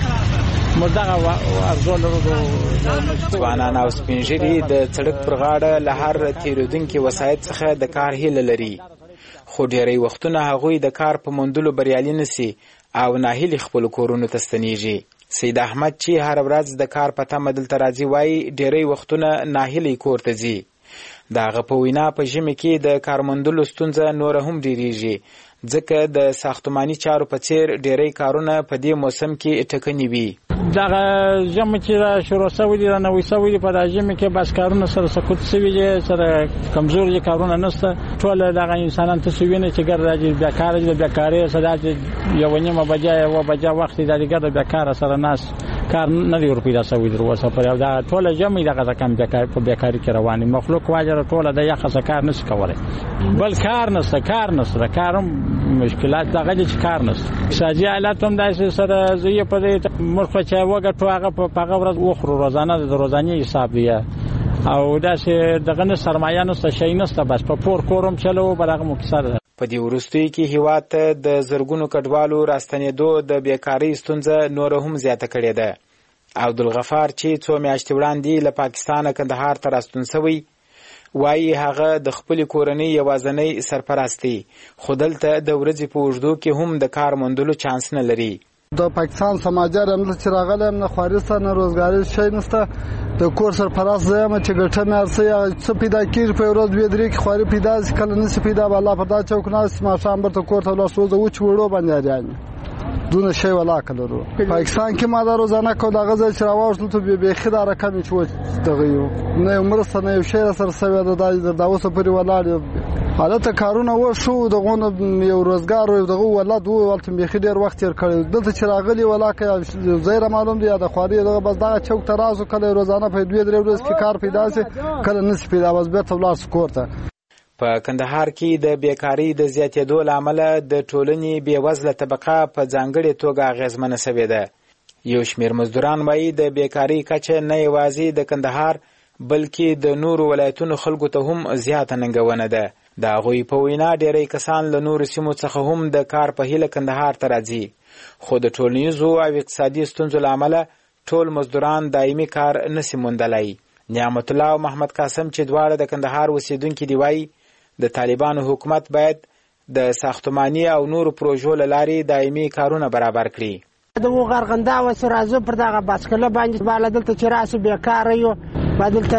مردغه افضل ځوانان او سپین ږیري د سړک پر غاړه له هر تیرودونکي وسایط څخه د کار هیله لري، خو ډېری وختونه هغوی د کار په موندلو بریالي نشي او ناهیلي خپلو کورونو ته ستنیږي. سید احمد چې هر ورځ د کار په تمه دلته راځي وایي ډېری وختونه ناهیلی کور ته ځي. د هغه په وینا په ژمي کې د کار موندلو ستونزه نوره هم ډېریږي، ځکه د ساختماني چارو په څیر ډېری کارونه په دې موسم کې ټکني وي. دغه ژمی چې شروع شوي دي رانوي شوي دي، په دا ژمي کې بس کارونه سره سقوط شوي دي، سره کمزوري کارونه نشته. ټول دغه انسانان ته سوینه چې ګر راځي بیکاره دي، بیکاري سره یو نیمه بجه یو بجه وخت دی ګر بیکاره سره ناس کار نه دی ورپیدا شوی در وسه پر یو دا ټول ژمی دغه کم بیکاري کې رواني مخلوق واجر ټول د یخ څخه کار نشي کولای، بل کار نشته کارم مشکلات دغه چې کار نشته. ساجي حالت هم داسې سره زوی په دې مرخه چې وګټو هغه په هغه ورځ وخورو، روزانه د روزاني حساب دی او داسې دغه نه سرمایه نشته، شي نشته، بس په پور کورم چلو برغه مکسر. په دې وروستیو کې هیواد ته د زرګونو کډوالو راستنېدو د بیکارۍ ستونزه نوره هم زیاته کړې ده. عبدالغفار چې 2 میاشتې وړاندې له پاکستانه کندهار ته راستون شوی وایي هغه د خپلې کورنۍ یوازینی سرپرست دی، خو دلته د ورځې په اوږدو کې هم د کار موندلو چانس نه لري. د پاکستان سماجر هم چې راغلی یم نه خوارسته نه روزګاري شی نشته، د کور سرپرست زه یم چې ګټه مې هر څه پیدا کېږي په ورځ 2-3 کې خواري پیدا شي، کله نشي پیدا به الله پر دا چوک ناست ماښام برته کور ته ولاړ شو، زه وچ وړو باندې اریان دونه شی ولاکه لرو. پاکستان کې ما دا روزانه کو دغه ځای چې راوړل ته بیخي دا رقم چې و دغه یو نه مرسته نه یو شی سره سوي دا اوسه پرې ولاړ حالت کارونه و شو دغه یو روزګار او دغه ولادت ولته بیخي ډیر وخت تیر کړی. دلته چې راغلی ولاکه زیره معلوم دی د خواري دغه بس دا چوک ترازو کله روزانه په 2-3 ورځې کې کار پیدا شي، کله نس پیدا بس به تبلار سکورته. په کندهار کې د بیکاری د زیاتېدو لامل د ټولنې بیوزله طبقه په ځانګړې توګه اغیزمنه شوې ده. یو شمېر مزدوران وایي د بیکاری کچه نه یوازې د کندهار بلکې د نورو ولایتونو خلکو ته هم زیاته ننګونه ده. د هغوی په وینا ډېری کسان له نورو سیمو څخه هم د کار په هیله کندهار ته راځي، خو د ټولنیزو او اقتصادي ستونزو له امله ټول مزدوران دایمي کار نشي موندلی. نعمت الله او محمد قاسم چې دواړه د کندهار اوسیدونکي دي وایي د طالبانو حکومت باید د ساختماني او نورو پروژو له لارې دایمي کارونه برابر کړي. د غرغنده و سرازو پر دغه باسکله باندې بالا دلته چې راسو بیکاره یو بدلته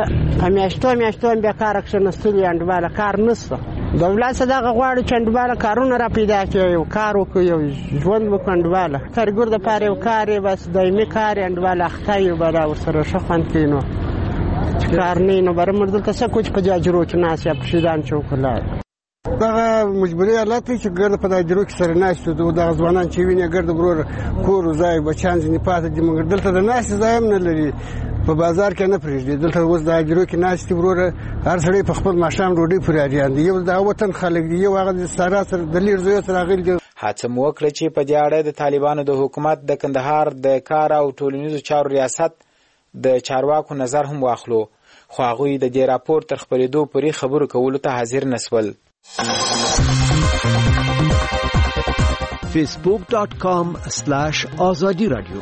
میاشتو بیکاره کښنستلي انډباله کار نشته. دولت دغه غواړي چې انډباله کارونه را پیدا کړي، یو کار وکړي، یو ژوند وکړي انډباله کارګر د پاره یو کار بس دایمي کار انډباله اخته یو بلا ورسره ښه خوند کوي. نو کار نه نو برمر دلته څه کوچ په جاجرو کې ناس یا پرشیدان چوکلار دغه مجبوري حالت چې ګرد په دایرو کې سره ناشته د ځوانان چې ویني ګرد برور کور ځای بچان ځنی پاتې دي موږ دلته د ناشته ځای هم نه لري په بازار کې نه پریږدي دلته اوس د دایرو کې ناشته برور هر سړی په خپل ماشام ډوډۍ پورې اړیان دي یو د وطن خلک دي یو هغه د سراسر د لیر زوی سره غیر دي. هڅه مو وکړه چې په دې اړه د طالبانو د حکومت د کندهار د کار او ټولنیزو چارو ریاست د چارواکو نظر هم واخلو خو هغه د دې راپور تر خبرېدو پورې خبرو کولو ته حاضر نسول. facebook.com/azadi radio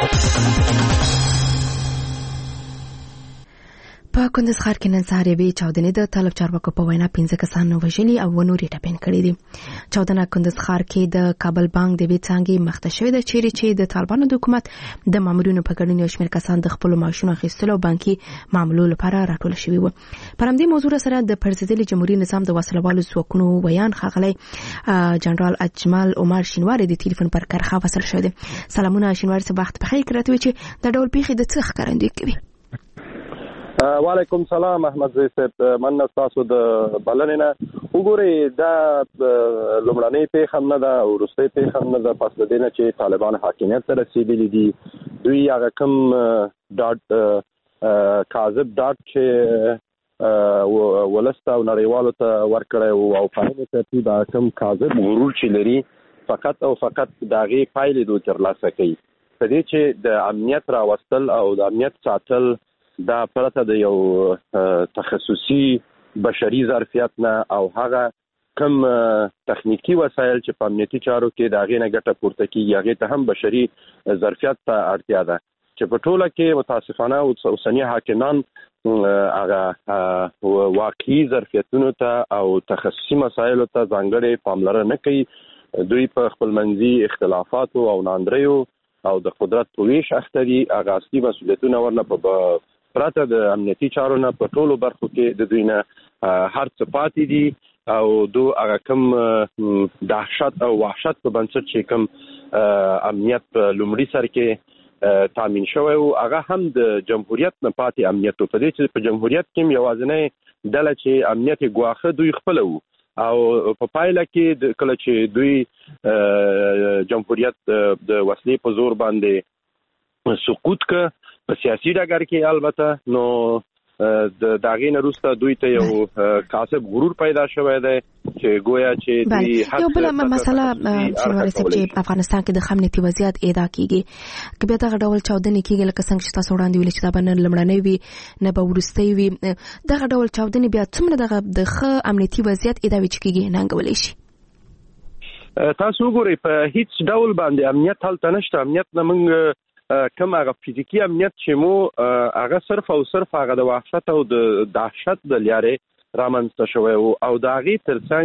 په کندز ښار کې نن سهار یوې چاودنې د طالب چارواکو په وینا 15 کسان وژلي او نورې ټپیان کړي دي. چاودنه کندز ښار کې د کابل بانک د وی څانګې مخته شوې ده چې د طالبانو د حکومت د مامورینو په ګډون یو شمېر کسان د خپل معاشونو اخیستلو او بانکي معاملو لپاره راټول شوي وو. پر همدې موضوع سره د پرزیدنت جمهوریت نظام د وسلوالو ځواکونو بیان ښاغلی جنرال اجمل عمر شینواری د ټلیفون پر کرخه وصل شوی دی. سلامونه شینواری صاحب، وخت بخیر. راته وایي چې د ډول پیښې د څه ښکارندویي کوي؟ وعلیکم سلام احمد زی صاحب، مننه تاسو د بلنې نه. وګورئ دا لومړنۍ پیښه هم نه ده او وروستۍ پیښه هم نه ده. پس له دې نه چې طالبان حاکمیت ته رسېدلي دي، دوی هغه کوم کاذب ډاډ چې ولس ته او نړیوالو ته ورکړی او په همدې ترتیب هغه کوم کاذب غرور چې لري فقط او فقط د هغې پایلې دوی ترلاسه کوي. په دې چې د امنیت راوستل او د امنیت ساتل دا پرته د یو تخصصي بشري ظرفیت نه او هغه کم تخنیکی وسایل چې په امنیتي چارو کې د هغې نه ګټه پورته کېږي هغې ته هم بشري ظرفیت ته اړتیا ده چې په ټوله کې متاسفانه اوسني حاکمان هغه واقعي ظرفیتونو ته او تخصصي مسایلو ته ځانګړې پاملرنه نه کوي. دوی په خپلمنځي اختلافاتو او ناندریو او د قدرت په ویش اخته دي. هغه اصلي مسؤلیتونه ورنه په پرته د امنیتي چارو نه په ټولو برخو کې د دوی نه هر څه پاتې دي او دو هغه کوم دهشت او وحشت په بنسټ چې کوم امنیت په لومړي سر کې تامین شوی او هغه هم د جمهوریت نه پاتې امنیت په دې چې په جمهوریت کې یوازینی ډله چې امنیت ګواښه دوی خپل وو او په پایله کې کله چې دوی جمهوریت د وسلې په زور باندې سقوط ک په سیاسي ډګر کې البته نو د داغې نه وروسته دوی ته یو کاسب غرور پیدا شوی دی چې گویا چې دوی یو بل مسله شنواری صاحب چې افغانستان کې د خامنیتي وضعیت ادا کیږي که بیا دغه ډول چاودنې کیږي لکه څنګه چې تاسو وړاندې ویل چې دا به نه لومړنۍ وي نه به وروستۍ وي، دغه ډول چاودنې بیا څومره د ښه امنیتي وضعیت ادا وي چې کیږي ننګولی شي؟ تاسو وګورئ په هیڅ ډول باندې امنیت هلته نشته. امنیت نه موږ کوم هغه فزیکی امنیت چې مو هغه صرف او صرف هغه د وحشت او د دهشت د لارې رامنځته شوی او د هغې ترڅنګ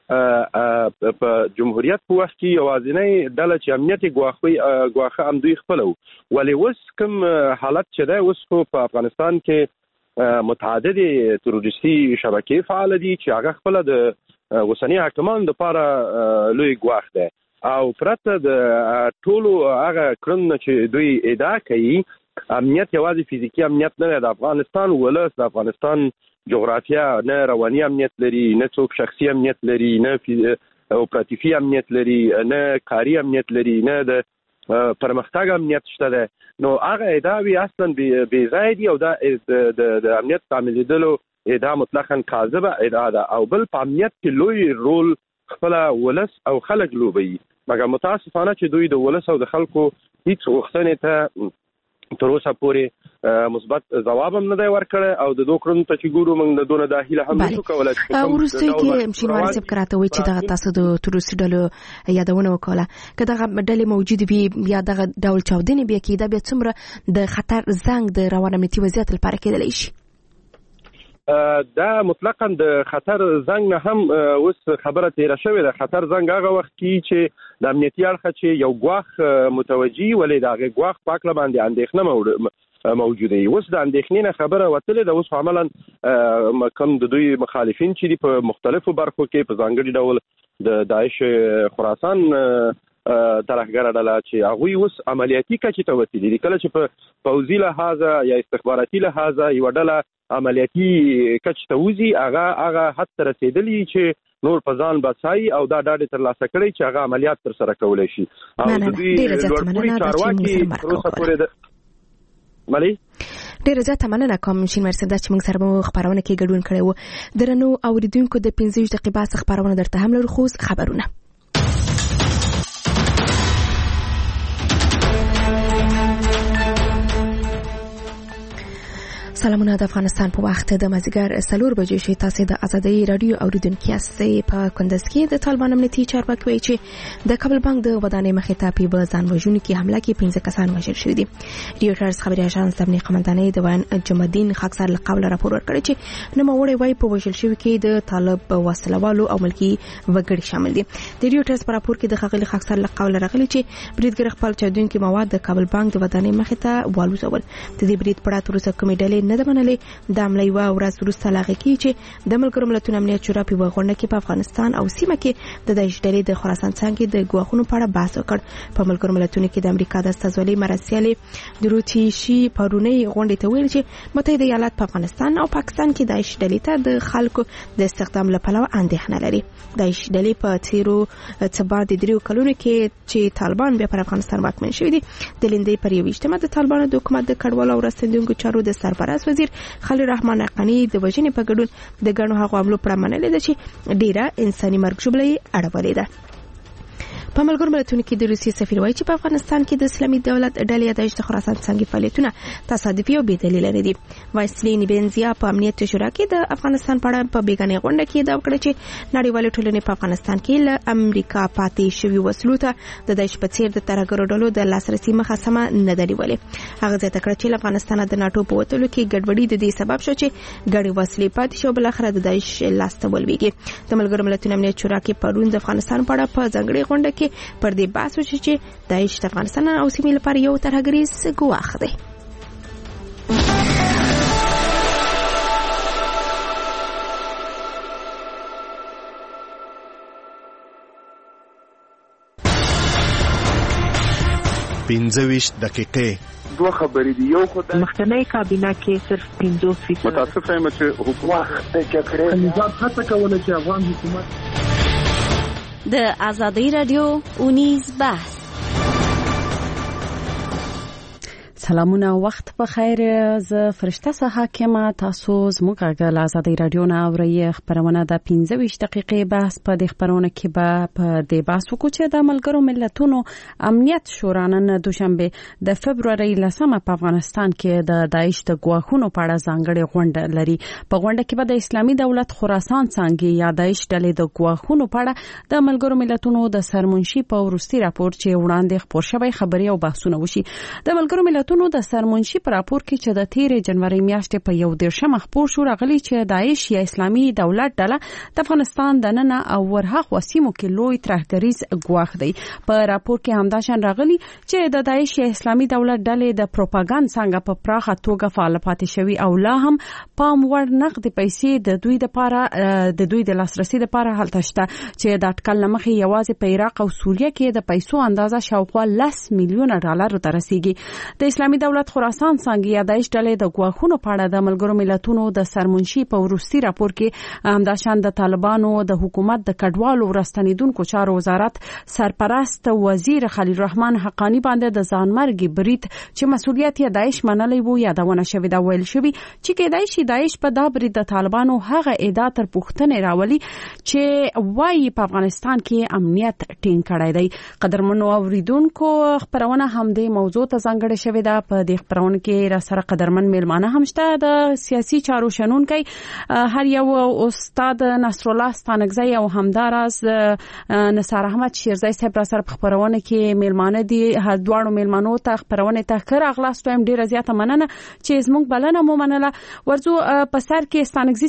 په جمهوریت په وخت کې یوازینی ډله چې امنیت ګواښه هم دوی خپله وو. ولې اوس کوم حالت چې دی اوس خو په افغانستان کې متعددې تروریستي شبکې فعاله دي چې هغه خپله د اوسني حاکمانو دپاره لوی ګواښ دی او پرته د ټولو هغه کړنو چې دوی ادعا کوي امنیت یوازې فزیکی امنیت نه دی. د افغانستان ولس د افغانستان جغرافیا نه رواني امنیت لري، نه څوک شخصي امنیت لري، نه اپراتیفي امنیت لري، نه کاري امنیت لري، نه د پرمختګ امنیت شته دی. نو هغه ادعاوې اصلا بې ځای دي او دا د امنیت تعمیدېدلو ادعا مطلقاً کاذبه ادعا ده او بل په امنیت کې لوی رول خپل ولس او خلک لوبوي. مګر متاسفانه چې دوی د ولس او د خلکو هیڅ غوښتنې ته تر اوسه پورې مثبت ځواب هم نه دی ورکړی او د دوه کړنو ته چې ګورو موږ د دونه دا هیله هم نشو کولی. وروستۍ کې شینواري صاحب که راته وایي چې دغه تاسو د تروریستي ډلو یادونه وکړه، که دغه ډلې موجودې وي یا دغه ډول چاودنې بیا کېده بیا څومره د خطر زنګ د روان امنیتي وضعیت لپاره کېدلی شي؟ دا مطلقاً د خطر زنګ نه هم اوس خبره تیره شوې ده. خطر زنګ هغه وخت کې چې د امنیتي اړخه چې یو ګواښ متوجي ولې د هغې ګواښ په هکله باندې اندېښنه موجوده وي. اوس د اندېښنې نه خبره وتلې ده. اوس عملاً کوم د دوی مخالفین چې دي په مختلفو برخو کې په ځانګړي ډول د داعش خراسان ترهګره ډله چې هغوی اوس عملیاتي کچې ته وتلي دي. کله چې په پوځي لحاظه یا استخباراتي لحاظه یوه ډله عملیاتي کچې ته وځي هغه حد ته رسېدلي چې نور په ځان بچای او دا ډاډ ترلاسه کړي چې هغه عملیات تر سره کولای شي او د دې لوړپوړي چارواکي پروسه پورې د ملي ډیره زیاته مننه کوم شین مرسنده چې موږ سره مو خبرونه کې ګډون کړی وو. درنو اوریدونکو د 15 دقیقې بعد خبرونه درته هم لرو. خو خبرونه سلامونه. د افغانستان په وخت د مازیګر 4 بجې شي تاسو د ازادي رادیو اوریدونکو یاستئ. په کندز کې د طالبان امنیتي چارواکي وایي چې د کابل بانک د ودانۍ مخې ته په ځان وژونکو حمله کې 15 کسان وژل شوي دي. ریوټرز خبري اژانس د امنیت قومندانۍ د وان جمعالدین خاکسار له قوله راپور ورکړی چې نوموړی وایي په وژل شوي کې د طالب وسلوالو او ملکی وګړي شامل دي. د ریوټرز په راپور کې د خغلی خاکسار له قوله راغلی چې بریدګر خپل چاودونکو مواد د کابل بانک د ودانۍ مخې ته والوزول. د دې برید په اړه تر اوسه کومې ډلې نه ده منلې. د عملي و ورځ وروسته لاغه کې چې د ملګرو ملتونو امنیت شورا په وغونډه کې په افغانستان او سیمه کې د داعش ډلې د خراسان څنګه د ګواښونو په اړه بحث وکړ. په ملګرو ملتونو کې د امریکا د استازولۍ مرسیالي دروتیشي پرونی غونډه ته ویل چې متحده ایالات په افغانستان او پاکستان کې داعش ډلې ته د خلکو د استخدام لپاره اندېښنه لري. داعش ډلې په تیرو څبا د 3 کلونو کې چې طالبان بیا پر افغانستان واکمن شوي دي د لیندې پر یو اجتماع د طالبانو د حکومت د کډوالو او راستندونکو چارو د سرپرست وزیر خلیل رحمان حقانی د وژنې په ګډون د ګڼو هغو عملو پر منلې ده چې ډیره انساني مرګ ژوبلې اړولې ده. په ملګرو ملتونو کې د روسیې سفیر وایي چې په افغانستان کې د اسلامي دولت ډلې د خراسان څنګه فعالیتونه تصادفي او بې دلیل نه دي. وایسلین بنزیا په امنیت شورا کې د افغانستان په اړه په بیګانې غونډه کې دا وکړه چې نړیوال ټولنې په افغانستان کې له امریکا پاتې شوی وسلو ته د داعش په څیر د ترهګرو ډلو د لاسرسي مخه سمه نه دی ولې. هغه ځکه کړ چې افغانستان د ناتو په وټلو کې ګډوډي د دې سبب شو چې ګډي وسلې پاتې شو بل اخر د داعش لاسته ولويږي. د ملګرو ملتونو امنیت شورا کې پرون د افغانستان په اړه په ځنګړې غونډه کې پر دې بحث وشو چې داعش د افغانستان او سیمې لپاره یو ترهګریز ګواښ دی. پنځه دقیقې دوه خبرې دي. یو خدای مخکنی کابینه کې صرف 50% متاسفه یم چې حکومت نظام هڅه کوله چې افغان حکومت د ازادي رادیو اونیز بحث. سلامونه وخت په خیر. ز فرشته حاکمه تاسو زموږ غږ ازادي رادیو نه اوري. خبرونه د 15 دقیقې بحث په دې خبرونه کې به په دې بحث وکړو چې د ملګرو ملتونو امنیت شورا نن دوشنبه د فبرवरी 10 په افغانستان کې د داعش د ګواښونو په اړه ځانګړې غونډه لري. په غونډه کې به د اسلامي دولت خراسان څنګه یا داعش ډلې د ګواښونو په اړه د ملګرو ملتونو د سرمنشي په وروستي راپور چې وړاندې خبر شوی خبري او بحثونه وشي. د ملګرو ملتونو د سرمنشي پر راپور کې چې د 13 جنوري میاشتې په 1 خبر شو راغلی چې داعش یا اسلامي دولت ډله د افغانستان د نن او ورهاخ وسیمو کې لوی ترهګریز ګواښ دی. په راپور کې همداشان راغلی چې د داعش یا اسلامي دولت ډلې د پروپاګاندا څنګه په پراخه توګه فعال پاتې شوی او لا هم پام وړ نقد پیسې د دوی د لاسرسي لپاره هلته شته چې د اټکل لمخې یوازې په عراق او سوریه کې د پیسو اندازه شاوخوا $10 میلیون ته رسیدي. د اسلامي دولت خراسان څنګه یا داعش ډلې د ګواښونو په اړه د ملګرو ملتونو د سرمنشي په وروستي راپور کې همداشان د طالبانو د حکومت د کډوالو راستنیدونکو چارو وزارت سرپرست وزیر خلیل رحمان حقانی باندې د ځانمرګي برید چې مسؤلیت یې داعش منلی وو یادونه شوې دا ویل شوی چې کېدای شي داعش په دا برید د طالبانو هغه ادعا تر پوښتنې راولي چې وايي په افغانستان کې امنیت ټینګ کړی دی. قدرمنو اوریدونکو خبرونه هم د موضوع ته ځانګړې شوې ده. په دې خبرونه کې را سره قدرمن میلمانه هم شته. د سیاسي چارو شنونکي هر یو استاد نصر الله ستانګزی او همداراز نثار احمد شیرزی صاحب را سره خبرونه کې میلمانه دي. هر دوه میلمانو ته خبرونه ته خیر اغلاستو هم ډیره زیاته مننه چې زموږ بلنه مو منله. ورځو په سر کې ستانګزی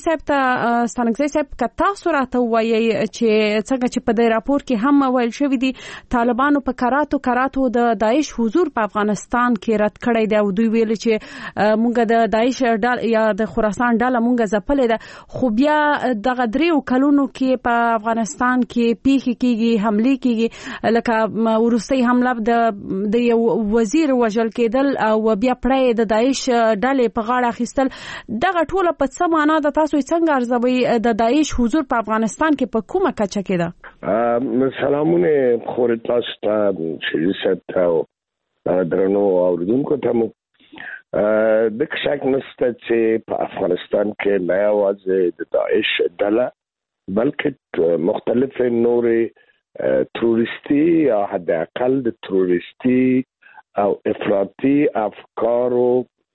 صاحب کتا سورته وایي چې څنګه چې په دې راپور کې هم ویل شوی دي طالبانو په کراتو د داعش حضور په افغانستان کې رد یاد کړی دی او دوی ویل چې مونږ د داعش ډله یا د خراسان ډله مونږ ځپلې ده خو بیا دغه 3 کلونو کې په افغانستان کې پیښې کیږي حمله کیږي لکه ورستۍ حمله د یو وزیر وژل کېدل او بیا پړې د داعش ډلې په غاړه اخیستل دغه ټوله په څه معنا ده تاسو څنګه ارزوي د داعش حضور په افغانستان کې په کومه کچه کې ده سلامونه خور تاسو ته چې ست درنو اوریدونکو ته د شک نشته چې په افغانستان کې نه یوازې د داعش ډله بلکې مختلف نورې تروریستي یا حد اقل د تروریستي او افراطي افکارو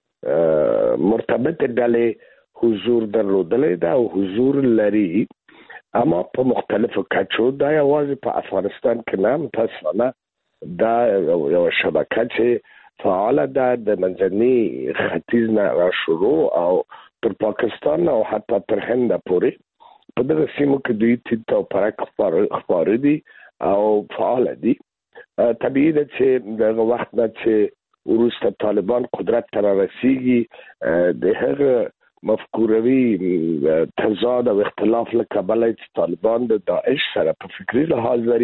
مرتبط ډلې حضور درلودلې ده او حضور لري اما په مختلفو کچو دا یوازې په افغانستان کې نه متاسفانه دا یو شبکه چې فعال ده د منځني ختیځ نه را شروع او تر پاکستان او حتی تر هند پورې په دغه سیمو کې دوی تیت او پرک خبر دي او فعال دي طبیعي ده چې دغه وخت نه چې وروسته طالبان قدرت ته رسیږي د هغه مفکوروي تضاد او اختلاف له کبله چې طالبان د داعش سره په فکری لحاظ لري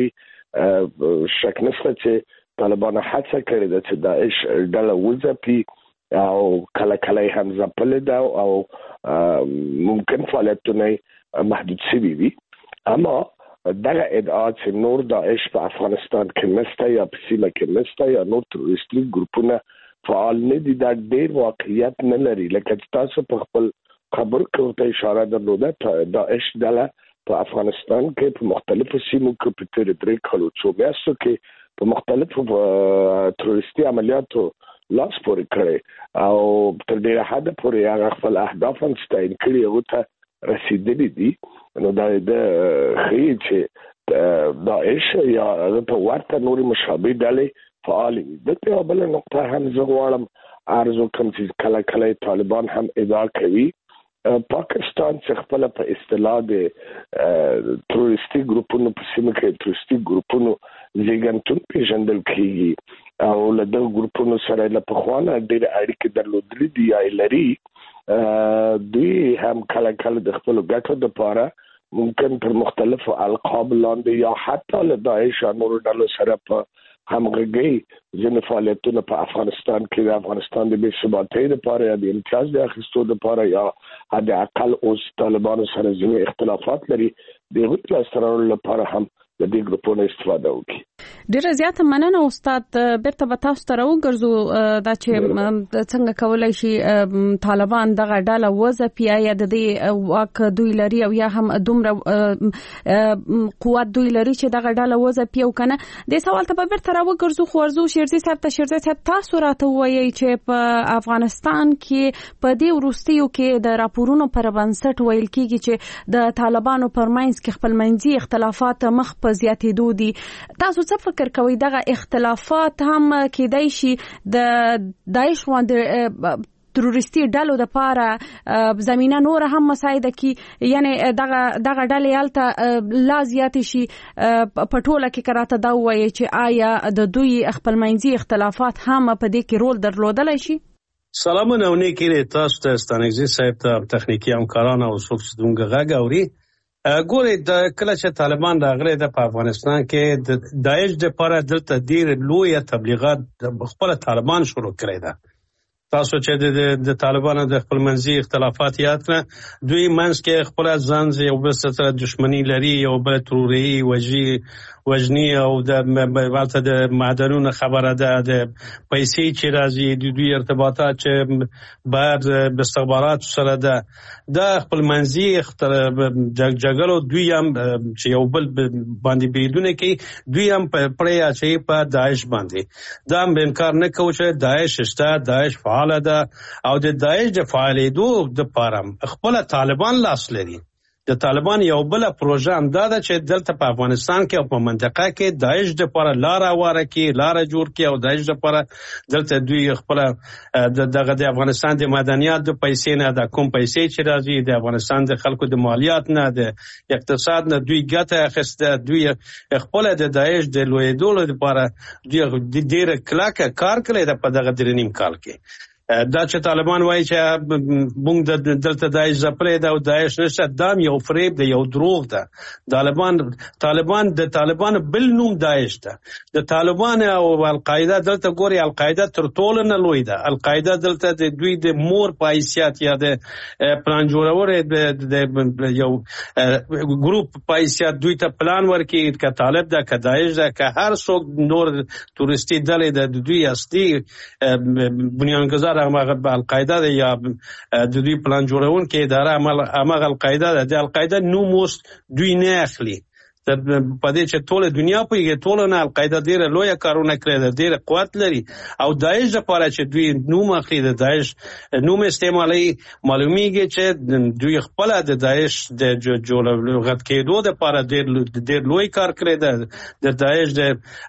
شک نشته چې طالبان هڅه کړې ده چې داعش ډله وځپي او کله کله هم ځپلې ده او ممکن فعالیتونه محدود شوي وي اما دغه ادعا چې نور داعش په افغانستان کې نشته یا په سیمه کې نشته یا نور تروریستي ګروپونه فعال نه دي دا ډېر واقعیت نه لري لکه تاسو په خپل خبر کې ته اشاره درلوده داعش ډله په افغانستان کې په مختلفو سیمو کې په تیر 3 کالو څو میاشتو کې په مختلفو تروریستي عملیاتو لاس پورې کړی او تر ډېره حده پورې هغه خپل اهداف هم تعیین کړي او ته رسیدلی دي نو دا د خې چې داعش یا په ورته نوري مشابه ډلې فعال دي د په بل نقطه هم زه غواړم ارزو کوم چې کله کله طالبان هم ادعا کوي پاکستان چې خپل په اصطلاح د تروریستي ګروپونو په سیمه کې تروریستي ګروپونو زیږنتون پیژندل کیږي او له دغه ګروپونو سره له پخوانه ډېر اړیکې درلودلې دي یا لري دوی هم کله کله د خپل ګټو لپاره ممکن پر مختلفو القاب لاندې یا حتی له داعش او نورو ډلو سره په همغږي ځینې فعالیتونه په افغانستان کې د افغانستان د بې ثباتۍ لپاره یا د امتیاز د اخیستو لپاره یا حد اقل اوس طالبانو سره ځینې اختلافات لري د هغوی د لاسته راوړلو لپاره هم د دې ګروپونو استفاده وکړي. ډیره زیاته مننه استاد بیرته به تاسو ته راوګرځو دا چې څنګه کولای شي طالبان دغه ډله وځپي یا د دې واک دوی لري او یا هم دومره قوت دوی لري چې دغه ډله وځپي او کنه د سوال ته به بیرته راوګرځو خو ورزو شیرزي صاحب تاسو راته وایي چې په افغانستان کې په دې وروستیو کې د راپورونو پر بنسټ ویل کیږي چې د طالبانو پرمنځ کې خپلمنځي اختلافات مخ په زیاتېدو دي تاسو څه فکر کوئ دغه اختلافات هم کېدای شي د داعش غوندې تروریستي ډلو د پاره زمينه نور هم مساعده کی یعنی دغه ډلې هلته لا زیات شي په ټوله کې کراته دا وایي چې آیا د دوی خپلمنځي اختلافات هم په دې کې رول درلودلای شي. سلامونه او نیکی تاسو ته ستانګزي صاحب ته تخنیکی همکاران او څوک چې دغه غږ اوري ګوري د کله چې طالبان راغلي د افغانستان کې د داعش د لپاره دلته ډیر لوی تبلیغات خپل طالبان شروع کړی دا تاسو چې د طالبانو د خپلمنځي اختلافات یاد کړه دوی منځ کې خپل ځان یو بل سره دښمنی لري یو بل تروري وجنی او د والته د معدنونو خبره ده د پیسې چې راځي د دوی ارتباطات چې بعد د استخبارات سره ده د خپلمنځي جګړو دوی هم چې یو بل باندې بریدونه کوي دوی هم پرې اچي په داعش باندې دا هم انکار نه کوي چې داعش شته داعش فعال ده او د داعش د فعالیدو د پاره خپل طالبان لاس لري د طالبان یو بل پروژه هم دا ده چې دلته په افغانستان کې او په منطقه کې داعش د لپاره لار واره کې لار جوړ کې او داعش لپاره دلته دوی خپل د افغانستان د مدنیات د پیسې نه د کوم پیسې چې راځي د افغانستان د خلکو د مالیات نه د اقتصاد نه دوی ګټه اخیسته دوی خپل د داعش د لویدولو لپاره دوی ډیر کلکه کار کړی د په دغه درنیم کال کې دا چې طالبان وایي چې موږ دلته داعش ځپلې ده او داعش نشته دا یو فریب ده یو دروغ ده طالبان د طالبان بل نوم داعش ده د طالبان او القاعده دلته ګوري القاعده تر ټولو نه لوی ده القاعده دلته د دوی د مور په حیثیت یا د پلان جوړور د یو ګروپ په حیثیت دوی ته پلان ورکړي که طالب ده که داعش ده که هر څوک نور تورستی ډلې ده د دوی اصلي بنیانګذار هغه القاعده ده یا د دوی پلان جوړونکې اداره هغه القاعده ده د القاعده نوم اوس دوی نه اخلي په دې چې ټول دنیا په ټول نه القاعده ډیره لوی کارونه کړی ده ډیره قوت لري او داعش لپاره چې دوی نوم اخلي د داعش نوم استعمالي معلومیږي چې دوی خپل د داعش د جوړغت کېدو لپاره ډیر لوی کار کړی ده د داعش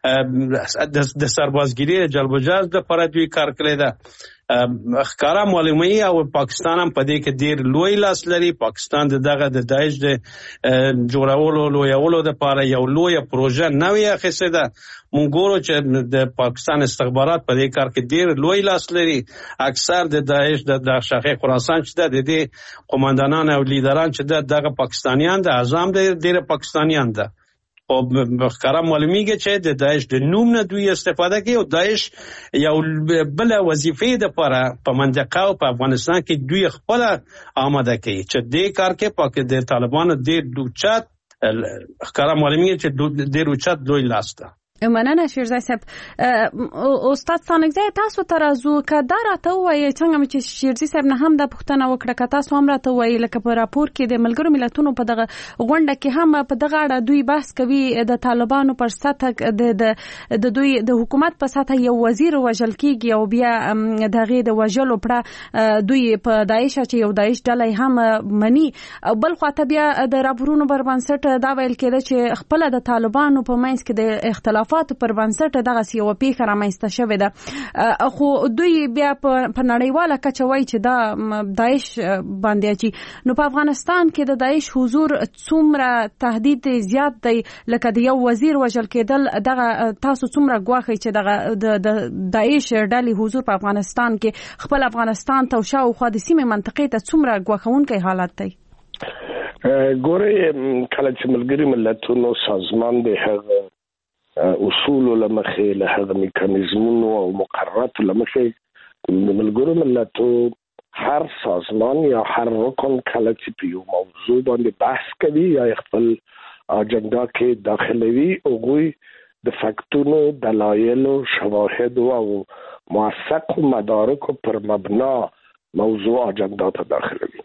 د سربازګری جلب و جذب لپاره دوی کار کړی ده ښکارا معلومي او پاکستان هم په دې کې ډیر لوی لاس لري پاکستان دغه د داعش د جوړولو لویولو لپاره یو لوی پروژه نوې اخیسته ده مونږ ګورو چې د پاکستان استخبارات په دې کار کې ډیر لوی لاس لري اکثر د داعش د شاخه خراسان چې د دې قوماندانان او لیدران چې دغه پاکستانیان د اعظم ډیر پاکستانیان ده او ښکارا معلومیږي چې د داعش د نوم نه دوی استفاده کوي او داعش یو بل وظیفه د لپاره په منطقه او په افغانستان کې دوی خپل آماده کوي چې دې کار کې پاک د طالبانو ډیر دوچات ښکارا معلومیږي چې ډیر دوچات لوی لاس ده مننه شیرزای صاحب استاد ثانګزی تاسو ترازو کدا راته وایي څنګه چې شیرزای صاحب نه هم د پښتنه وکړه که تاسو هم راته وایي لکه په راپور کې د ملګرو ملتونو په دغه غونډه کې هم په دغه اړه دوی بحث کوي د طالبانو پر سطح د دوی د حکومت په سطح یو وزیر وژل کیږي او بیا دغه د وژلو پر دوی په داعش چې یو داعش ډلې هم مني بل خواته بیا د راپورونو پر بنسټ دا ویل کېده چې خپل د طالبانو په منځ کې د اختلاف پر بنسټ دغه سیو پیښه رامنځته شوې ده خو دوی بیا په نړیواله کچه وایي چې دا داعش باندې اچي نو په افغانستان کې د داعش حضور څومره تهدید زیات دی لکه د یو وزیر وژل کېدل دغه تاسو څومره ګواښئ چې دغه د داعش ډلې حضور په افغانستان کې خپل افغانستان ته شاوخوا د سیمې منطقې ته څومره ګواښونکی حالت دی ګورئ کله چې ملګري ملتونو سازمان د هغه اصول لمخې له هغه میکانیزمونو او مقررات لمخې د ملګرو ملتونو هر سازمان یا هر رکن کله چې په یو موضوع باندې بحث کوي یا خپل اجنډا کې داخلوي او د فاکتونو دلایل او شواهد او موثق مدارک پر مبنا موضوع اجنډا ته داخلوي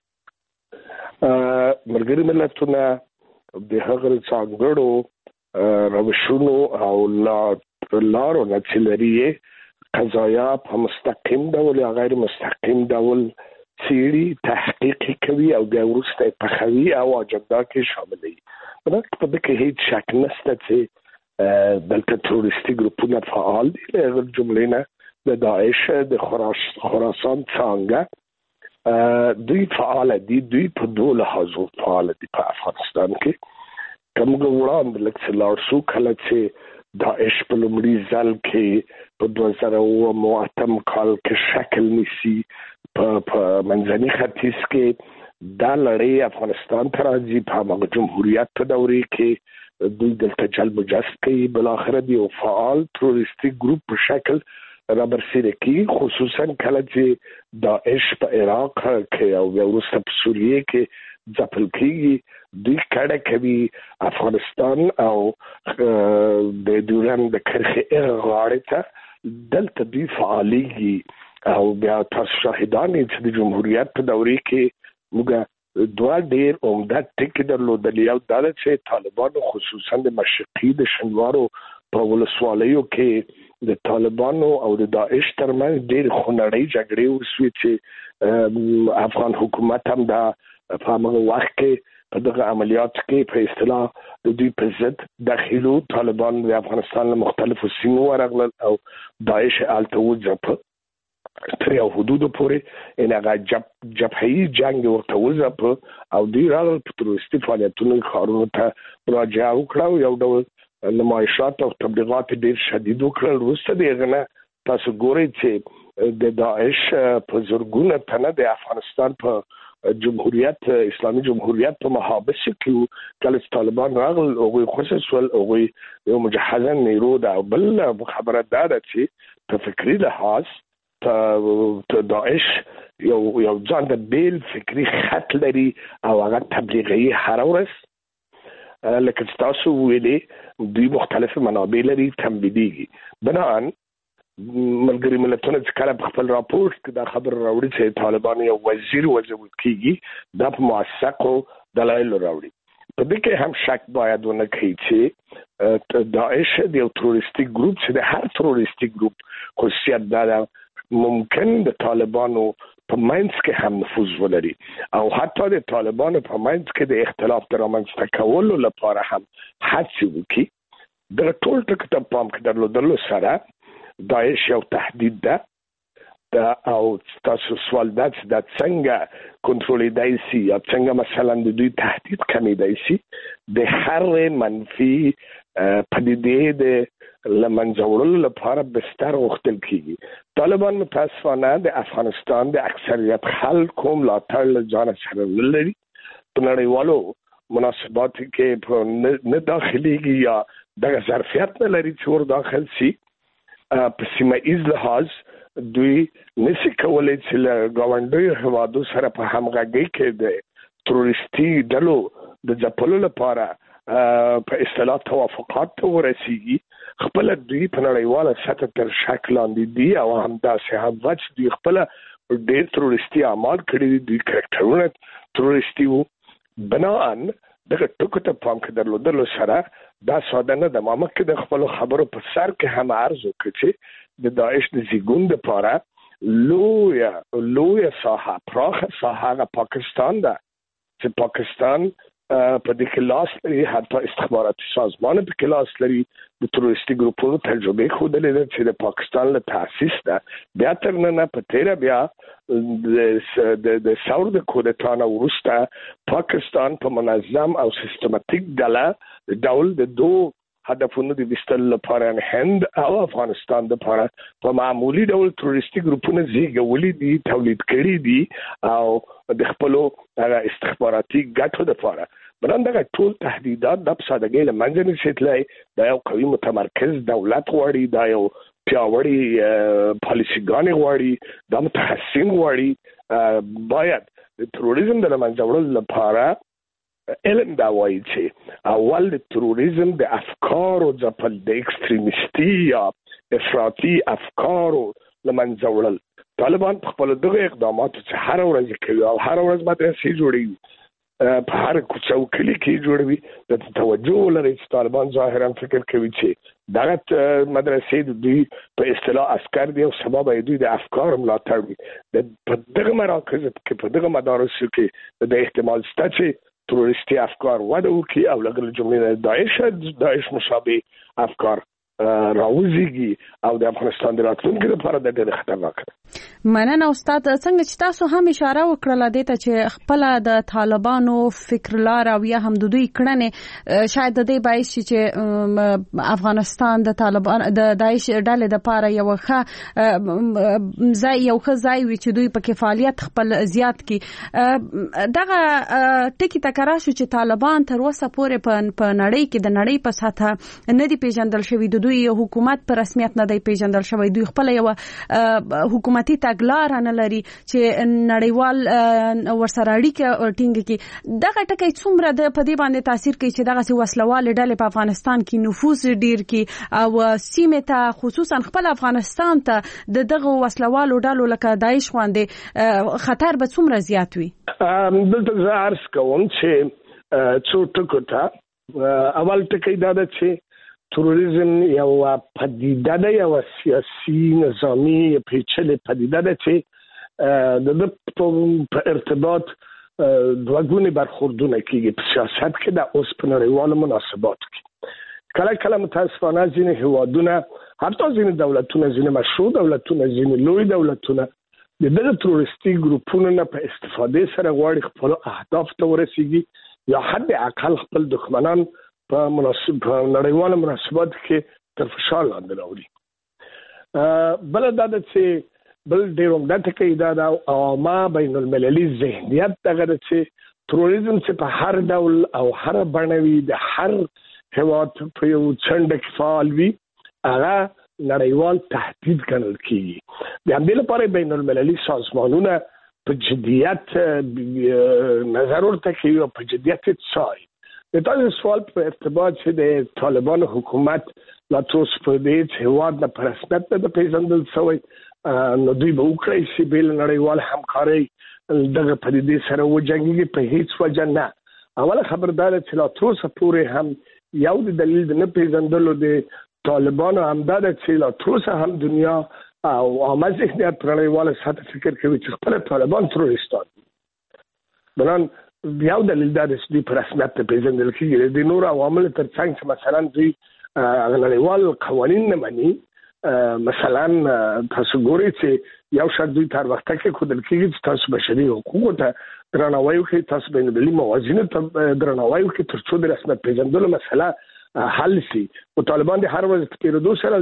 ملګري ملتونه د هغه څنګهړو روشونو او لارو نه چې لري قضایا په مستقیم ډول یا غیر مستقیم ډول څېړي تحقیق کوي او بیا وروسته په خوي او اجنډا کې شاملوي په دې کې هیڅ شک نشته چې دلته تروریستي ګروپونه فعال دي له جملې نه د داعش د خراسان څنګه دوی فعال دي دوی په دوه لحاظو فعال دي په افغانستان کې کومه وړاندې لکه لارسو کله چې داعش په لومړي ځل کې په 2008 کال کې شکل نیسي په منځني ختیځ کې دا لړۍ افغانستان ته راځي په هغه جمهوریت په دورې کې دوی دلته جلب و جذب کوي بل اخر دی او فعال تروریستي ګروپ په شکل رابرسېره کوي خصوصا کله چې داعش په عراق کې او وروسته په سوریه کې ځپل کېږي دوی کډه کوي افغانستان او د دوران د کرخې غاړې ته دلته دوی فعالېږي او بیا تاسو شاهدان چې د جمهوریت په دورې کې موږ دوه ډېر عمده ټکي درلودل یو دا چې طالبانو خصوصا د مشرقي د شنوارو په ولسوالیو کې د طالبانو او د داعش ترمنځ ډېر خونړۍ جګړې وسوې چې افغان حکومت هم دا په هغه وخت کې په دغه عملیات کې په اصطلاح د دوی په ضد داخلو طالبان د افغانستان له مختلفو سیمو ورغلل او داعش الته وځپ تر یو حدود پورې ان هغه جبهي جنگ ورته وځپ او دوی راغلل په تروریستي فعالیتونو کارونو ته مراجعه وکړه یو ډول نمایشات او تبلیغات ډیر شدید وکړل وروسته دغه نه تاسو ګورئ چې د داعش په زورګونه تنه د افغانستان په جمهوریت اسلامي جمهوریت په محابس کې کله طالبان راغل او خصوصا او یو مجهزه نیرو دا بل خبره ده چې په فکری لحاظ ته داعش یو ځان د بیل فکری خط لري او هغه تبلیغي هر ورځ لکه تاسو ویلي دوی مختلف منابع لري تنبیهي بنان ملګری ملتونه چې کله په خپل راپور کې دا خبر راوړي چې طالبان یو وزیر وځول کیږي دا په موثقو دلایل راوړي په دې کې هم شک باید ونه کړي چې داعش یو تروریستي ګروپ چې د هر تروریستي ګروپ خصوصیت دا ممکن د طالبانو په منځ کې هم نفوذ ولري او حتی د طالبانو په منځ کې د اختلاف د رامنځته کولو لپاره هم هڅې وکړي د ټول ټکو ته پام کې درلودلو سره داعش یو تهدید ده او تاسو سوال ده چې دا څنګه کنټرولېدای شي یا څنګه مثلا د دوی تهدید کمیدای شي د هر منفي پدیدې د لمنځولو لپاره بستر غوښتل کیږي طالبان متاسفانه د افغانستان د اکثریت خلکو ملاتړ له ځان سره لري په نړیوالو مناسباتو کې نه داخليږي یا د ظرفیت نه لري چې ور داخل شي په سیمایي لحاظ دوی نشي کولای چې له ګاونډیو هوادو سره په همغږي کې د تروریستي ډلو د ځپلو لپاره په اصطلاح توافقات ته ورسیږي خپل دوی په نړیواله سطح تر شکل لاندې دي او همداسې هم وڅ دوی خپل ډېر تروریستي اعمال کړي دي کریکټرونه تروریستي وو بنان دغه ټکو ته پام کې درلودلو سره دا ساده نه د مامک د خپل خبرو په سر کې هم عرض وکړي چې د داعش د زیګون د پاره لویا ساحه پراخه ساحه پاکستان ده چې پاکستان په دې کې لاس لري حتی استخباراتي سازمان په کې لاس لري د تروریستي ګروپونو تجربه خوده لري چې د پاکستان له تاسیس ده بیا تر نه په تیر بیا د ثور د کودتا وروسته پاکستان په منظم او سیستماتیک ډول د دوه هدفونو د وستل لپاره هند او افغانستان د لپاره په معمولی ډول تروریستي ګروپونه زیږولې دي تولید کړي دي او د خپل استخباراتي ګټو لپاره بلندغه ټول تهدیدات د سادهګۍ له منځ نه شتلای دا یو قوي متمرکز دولت غواړي دا یو پیاوړی پالیسيګان غواړي دا متحسن غواړي باید د تروریزم د منځوړلو لپاره علم دا وایي چې اول د تروریزم د افکارو ځپل د ایکستریمیستي یا افراطي افکارو لمنځوړل طالبان په خپل دغه اقداماتو چې هر ورځ کوي او هر ورځ مدرسې جوړوي په هر کوڅه او کلی کې جوړوي د توجه لري چې طالبان ظاهرا فکر کوي چې دغه مدرسې د دوی په اصطلاح عسكر دی او سبب دوی د افکار ملاتړ وي د دغه مراکز کې په دغه مدارسو کې د احتمال شته چې تروریستي افکار وده وکړي او لږ جمله داعش مشابه افکار راوځيږي او د افغانستان د راتلونکي لپاره د ډېر خطرناک ده مننه استاد څنګه چې تاسو هم اشاره وکړه د چې خپل د طالبانو فکر لار او یا هم د دوی کړنې شاید د دې باعث چې افغانستان د طالبان د داعش ډلې د لپاره یو ښه ځای وي چې دوی په فعالیت خپل زیات کړي دغه ټکی تکرار شو چې طالبان تر اوسه پورې په نړۍ کې د نړۍ په سطح نه دی پیژندل شوی دوی حکومت په رسمیت نه دی پیژندل شوی دوی خپل یو حکومتي تګلار نه لري چې نړیوال ورسره اړیکه ټینګ کړي دغه ټکی څومره د پدې باندې تاثیر کوي چې دغه وسلوال ډلې په افغانستان کې نفوذ ډیر کړي او سیمه ته خصوصا خپل افغانستان ته دغه وسلوال ډلو لکه داعش خواندې خطر به څومره زیات وي دلته زه عرض کوم چې څو ټکو ته اول ټکی دا ده چې تروریزم یو پدیده ده یو سیاسي نظامی پیچلې پدیده ده چې د په ارتباط دوګونی برخوردونه کیږي په سیاست کې د اوس په نړیوالو مناسباتو کې کله کله متاسفانه ځینې هیوادونه حتی ځینې دولتونه ځینې مشروع دولتونه ځینې لوی دولتونه د دغه تروریستي ګروپونو نه په استفاده سره غواړي خپل اهداف ته ورسیږي یا حد اقل خپل دښمنان په نړیوالو مناسباتو کې تر فشار لاندې راوړي بل دا چې بل ډیر وګړه کې دا عامه بین المللي ذهنیت دغه چې تروریزم چې په هر ډول او هر بڼوي د هر هیواد په یو څنډه کې فعال وي هغه نړیوال تهدید ګڼل کیږي د همدې لپاره بین المللي سازمانونه په جدیت نظر ورته کوي او په جدیت څاري د تاسو سوال په ارتباط چې د طالبان حکومت لا تاسو په دې هیواد د پرسپکټ د پیژندل شوی نو دوی به وکړي چې بل نړیوال همکاري دغه پدیدې سره وجنګي په هیڅ وجه نه اوله خبردار چې لا تاسو پورې هم یو د دلیل نه پیژندلو د طالبانو همدار چې لا تاسو هم دنیا او عامه ذهنیت په نړیواله سطح فکر کوي چې خپل طالبان تروریستان بلان یو دلیل دا چې دوی په رسمیت پیژندل کېږي د نور عوامل ترڅنګ چې مثلا دوی نړیوال قوانین نه مني مثلا تاسو ګورئ چې یو شرط دوی تر وخته کې خودل کېږي چې تاسو بشري حقوقو ته درناوی وکړئ تاسو بین المللي موازینو ته درناوی وکړئ تر څو د رسمیت پیژندلو مسله حل شي او طالبان د هر ورځ تیرېدو سره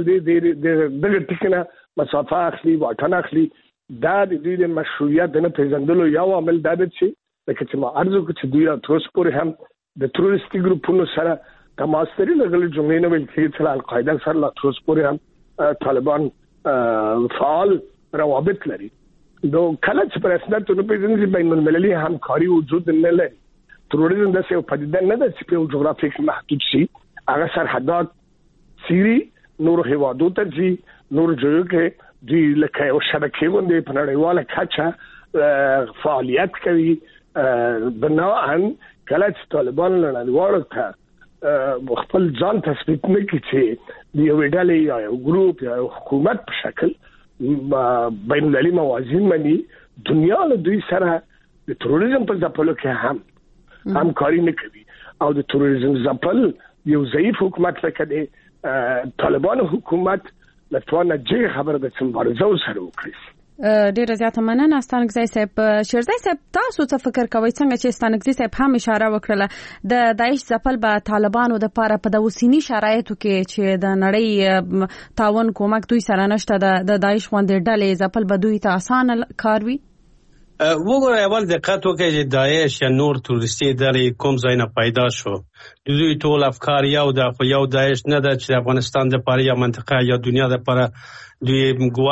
د دغه ټکینه مسافه اخلي واټن اخلي دا د دوی د مشروعیت نه پیژندلو یو عامل دا دی چې ما ارزو چې دوی تاسو پورې هم د تروریستي ګروپونو سره تماس لري لګل جملې نه ویل کېږي چې القاعده سره لا تاسو پورې هم طالبان فعال روابط لري نو کله چې په رسمیت په پیژندل بین المللي همکاري وجود نه لري تروریزم د څه په دې نه د چې په جغرافیک محدود شي هغه سرحدات سيري نور هیوادو ته ځي نور ځایو کې دوی لکه یو شبکې باندې په نړیواله کچه فعالیت کوي بناءً کله چې طالبان نړیوالو ته خپل ځان تثبیت نه کړي چې د یو ډلې یا یو ګروپ یا حکومت په شکل بین المللي موازین مني دنیا له دوی سره د تروریزم په ځپلو کې هم همکاري نه کوي او د تروریزم ځپل یو ضعیف حکومت لکه د طالبان حکومت لتوانه جې خبره د مبارزه سره وکړي ډیره زیاته مننه ستانګزی صاحب شیرزی صاحب تاسو څه فکر کوئ څنګه چې ستانګزی صاحب هم اشاره وکړه د داعش ځپل به طالبانو د پاره په د اوسنی شرایطو کې چې د نړۍ تعاون کومک دوی سره نشته د داعش غونډې ډلې ځپل به دوی ته اسانه کار وي وګوره اول دقت وکړئ چې داعش یا نور تروریستي ډلې کوم ځای نه پیدا شو دوی ټول افکار یو د خو یو داعش نه ده چې افغانستان د پاره یا منطقه یا دنیا د پاره دوی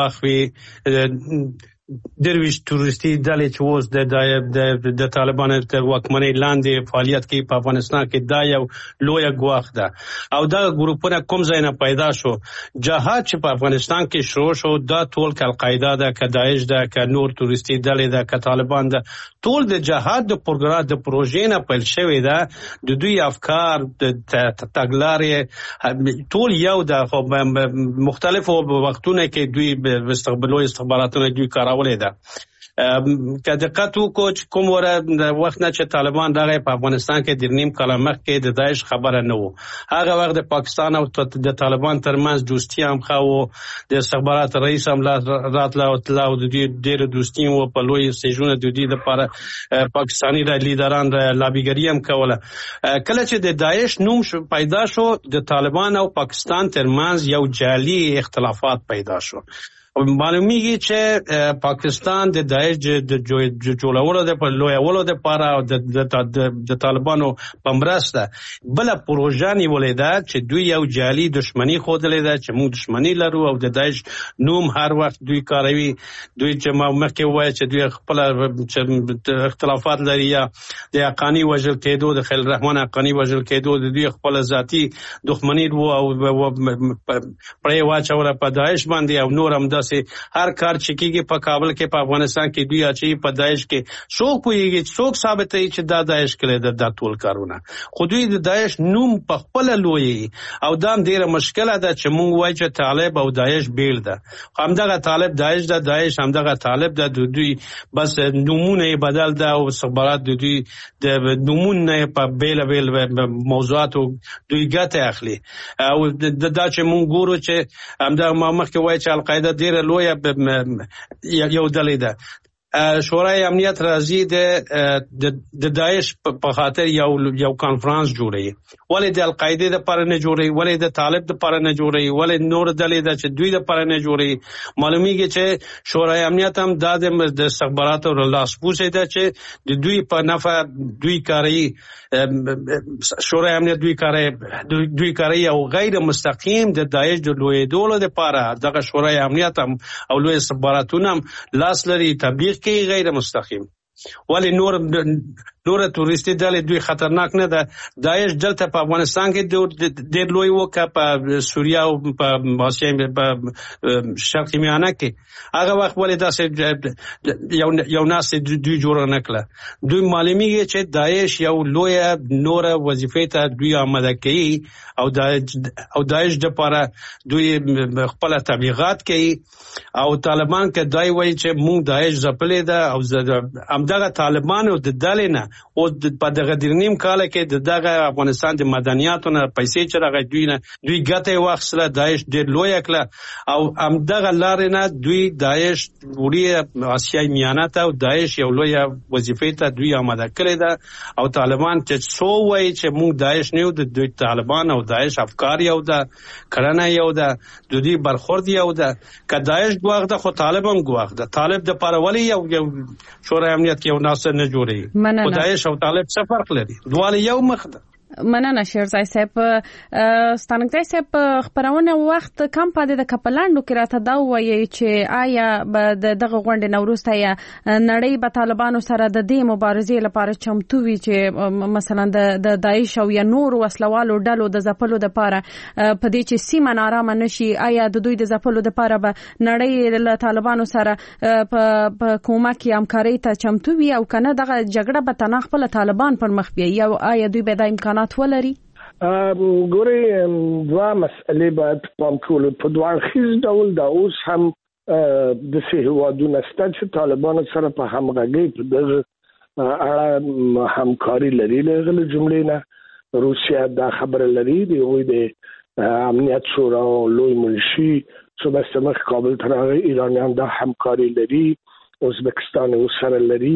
ګواخوي درویش تروریستي ډلې چې اوس د طالبانو تر واکمنۍ لاندې فعالیت کوي په افغانستان کې دا یو لویه ګواښ ده او دا ګروپونه کوم ځای نه پیدا شو جهاد چې په افغانستان کې شروع شو دا ټول که القاعده ده که داعش ده که نور تروریستي ډلې ده که طالبان ده ټول د جهاد د پروګرام د پروژې نه پیل شوی ده د دوی افکار د تګلارې ټول یو ده مختلفو وختونو کې دوی استخباراتونه دوی کار ولیدا که دقت وکړو چې کوم وره وخت نه چې طالبان راغی په افغانستان کې د نیم کال مخکې د داعش خبره نه وو هغه وخت د پاکستان او د طالبان ترمنځ دوستي هم خو د استخبارات رئیس هم راتله او د دې ډېر دوستي وو په لوی سیجونه د دې لپاره پاکستاني لیدران لابیګری هم کوله کله چې د داعش نوم پیدا شو د طالبان او پاکستان ترمنځ یو جعلي اختلافات پیدا شو معلومیږي چې پاکستان د داعش د جوړولو د لویولو د پاره او د طالبانو په مرسته بل پروژه نیولې ده چې دوی یو جعلي دښمنی خوده ده چې موږ دښمنی لرو او د داعش نوم هر وخت دوی کاروي دوی چې ما مخکې وایي چې دوی خپل اختلافات لري یا د حقانی وجل کېدو د خلیل الرحمن حقانی وجل کېدو د دوی خپل ذاتی دښمنی وو او پرې واچوله په داعش باندې او نور هم داسې هر کار چې کیږي په کابل کې په افغانستان کې دوی اچي په داعش کې څوک پوهیږي څوک ثابتوي چې دا داعش کړی دا ټول کارونه خو دوی د داعش نوم په خپل لوی او دا ډیره مشکله ده چې موږ وایو چې طالب او داعش بیل ده همدغه طالب داعش ده داعش همدغه طالب ده دوی بس نمونه بدل ده او استخبارات دوی د نمونه په بیل موضوعات دوی ګټه اخلي او دا چې مونږ ګورو چې همدا ما مخکې وایي چې القاعده ډیره لویه یو ډلې ده شورای امنیت راځي د داعش په خاطر یو کانفرنس جوړوي ولې د القاعده لپاره نه جوړوي ولې د طالب لپاره نه جوړوي ولې نور ډلې ده چې دوی لپاره نه جوړوي معلومیږي چې شورای امنیت هم د استخباراتو لاسپوڅي ده چې د دوی په نفع دوی کاری شورای امنیت دوی کاری او غیر مستقیم د داعش د لویدولو لپاره دغه شورای امنیت هم او لوی استخباراتونه هم لاس لري تبلیغ کې غیر مستقیم ولی نور توریستی ډلې دوی خطرناک نه ده داعش دلته په افغانستان کې ډېر لوی وکړه په سوریه او په شرق میانه کې هغه وخت ولې داسې یو ناس دوی جوړ نه کړه دوی معلومیږي چې داعش یو لوی نور وظیفې ته دوی آماده کوي او داعش لپاره دوی خپل تبلیغات کوي او طالبان کې دای وایي چې موږ داعش ځپلې ده او همدغه طالبانو د ډلې نه او په دغه درنیم کال کې دغه افغانستان د مدنیاتو نه پیسې چې راغی دوی ګټه واخیسله داعش ډېر لوی کړه او همدغه لارې نه دوی داعش وړي آسیای میانه ته او داعش یو لوی وظیفې ته دوی آماده کړی ده او طالبان چې څو وایي چې موږ داعش نه یو د دوی طالبان او داعش افکار یو ده کړنه یو ده د دوی برخورد یو ده که داعش ګواښ ده خو طالب هم ګواښ ده طالب د پاره ولی یو شورای امنیت کې یو ناصر نه جوړي او داعش او طالب څه فرق لري دواړه یو مخ ده مننه شیرزای صاحب ستانګزای صاحب خبرونه وخت کم پاتې د کپلاندو کې راته دا وایي چې آیا دغه غونډې نوروسته یا نړۍ به طالبانو سره د دې مبارزې لپاره چمتو وي چې مثلا د داعش او یا نور وسلوالو ډلو د ځپلو لپاره په دې چې سیمه نارامه نشي آیا د دوی د ځپلو لپاره به نړۍ له طالبانو سره په کومک یا همکارۍ ته چمتو وي او کنه دغه جګړه به تنه خپل طالبان پر مخ بیاي یا آیا دوی به د امکانات ولري ګوري دوه مسئلې باید پام کول په دوه اړخیز ډول دا اوس هم د هیوادونو ستاسو چې طالبانو سره په همغږي په دغه اړه همکاري لري له جملې نه روسیا دا خبره لري د امنیت شورا لوی منشي چې بسمخ کابل ته ایرانیان دا همکاري لري ازبکستان سره لري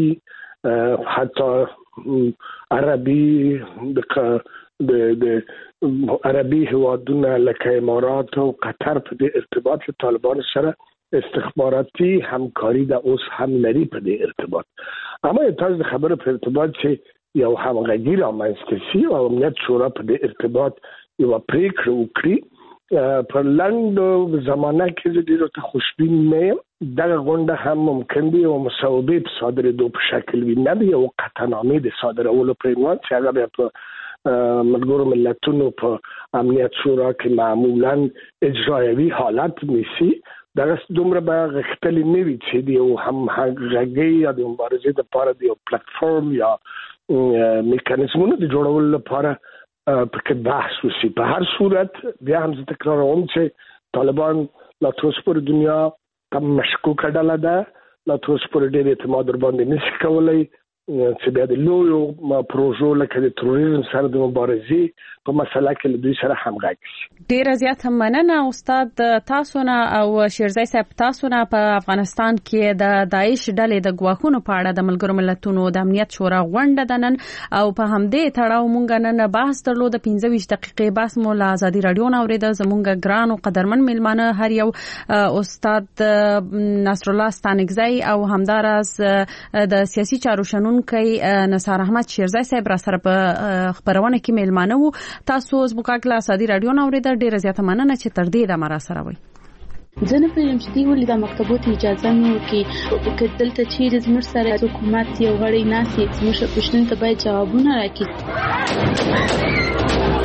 حتی عربي د عربي هوادونه لکه امارات او قطر په دې ارتباط طالبان سره استخباراتي همکاري د اوس هم لري په دې ارتباط اما تاسو خبره په ارتباط چې یو همغږي رامنځته شي او امنیت شورا په دې ارتباط یو پریکړه وکړي په لاندو زمانه کې د ډیرو ته خوشبین نه دغه غونډه هم ممکن دی او مصوبه په صادرېدو په شکل وي نه دی او قطعنامې د صادرولو پر عنوان چې هغه بیا په ملګرو ملتونو په امنیت شورا کې معمولا اجرایوي حالت نیسي دغه دومره به غښتلې نه وي چې دی او هم هغه یا د مبارزې لپاره دی او پلیټ فارم یا میکانیزمونه د جوړولو لپاره پکې بحث وشي په هر صورت بیا هم تکراروم چې طالبان لا تاسو پر دنیا کم مشکوک ډله ده لا تاسو پر ډېر اعتماد ور باندې نشي کولای چې بیا د لویو پروژو لکه د تروریزم سره د مبارزې په مسله کې دوی سره همغږي شي ډیر زیات مننه استاد تاسو نه او شیرزای صاحب تاسو نه په افغانستان کې د داعش ډلې د ګواښونو په اړه د ملګرو ملتونو د امنیت شورا غونډه ده نن او په همدې تړاو مونږ نن بحث درلود 15 دقیقې بحث مو له ازادي رادیو نه اوریده زمونږ ګران او قدرمن میلمانه هر یو استاد نصر الله ستانګزای او همدارس د سیاسي چارو شنونکي نثار احمد شیرزای صاحب را سره په خبرونه کې میلمانه وو تاسو زموږ له ازادي رادیو نه اوریده ډیره زیاته مننه چې تر دې د مرا سره وي زه نه پوهیږم چې دوی ولې د مکتبو ته اجازه نه ورکوي که دلته چیرې زموږ سره حکومت یو غړی ناست وي زموږ پوښتنو ته باید ځوابونه راکړي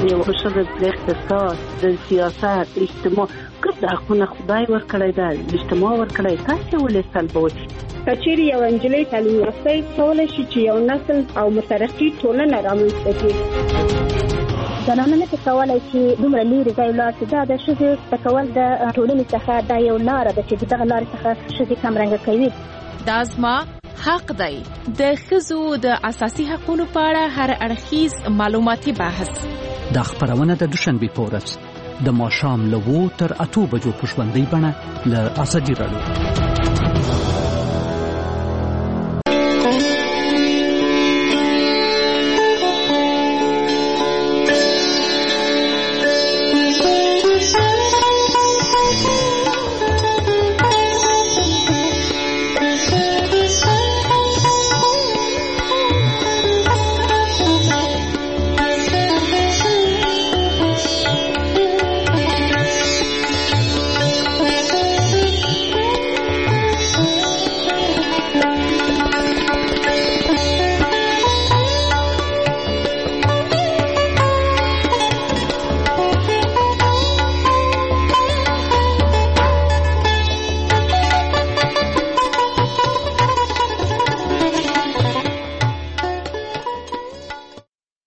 یو ښځه د اقتصاد، د سیاست، اجتماع کوم د حقونه خدای ورکړی دا اجتماع ورکړی، تاسو ولې سلبوي؟ کچېرې یو نجلۍ تعلیم یافته کولی شي چې یو نسل او مترقي ټولنه رامنځته کړي. زنانه نه کولای چې دومره لرې ځای ولاړ شي. دا د ښځې د کول د ټولنې څخه دا یو لاره ده چې دغه لارې څخه ښځې کمرنګه کوي. دا زما حق دی. د ښځو د اساسي حقوقو په اړه هر اړخیز معلوماتي بحث. دا خبرونه د دوشنبه په ورځ د ماښام له 2 تر 8 بجو په ژوندۍ بڼه له ازادي راډیو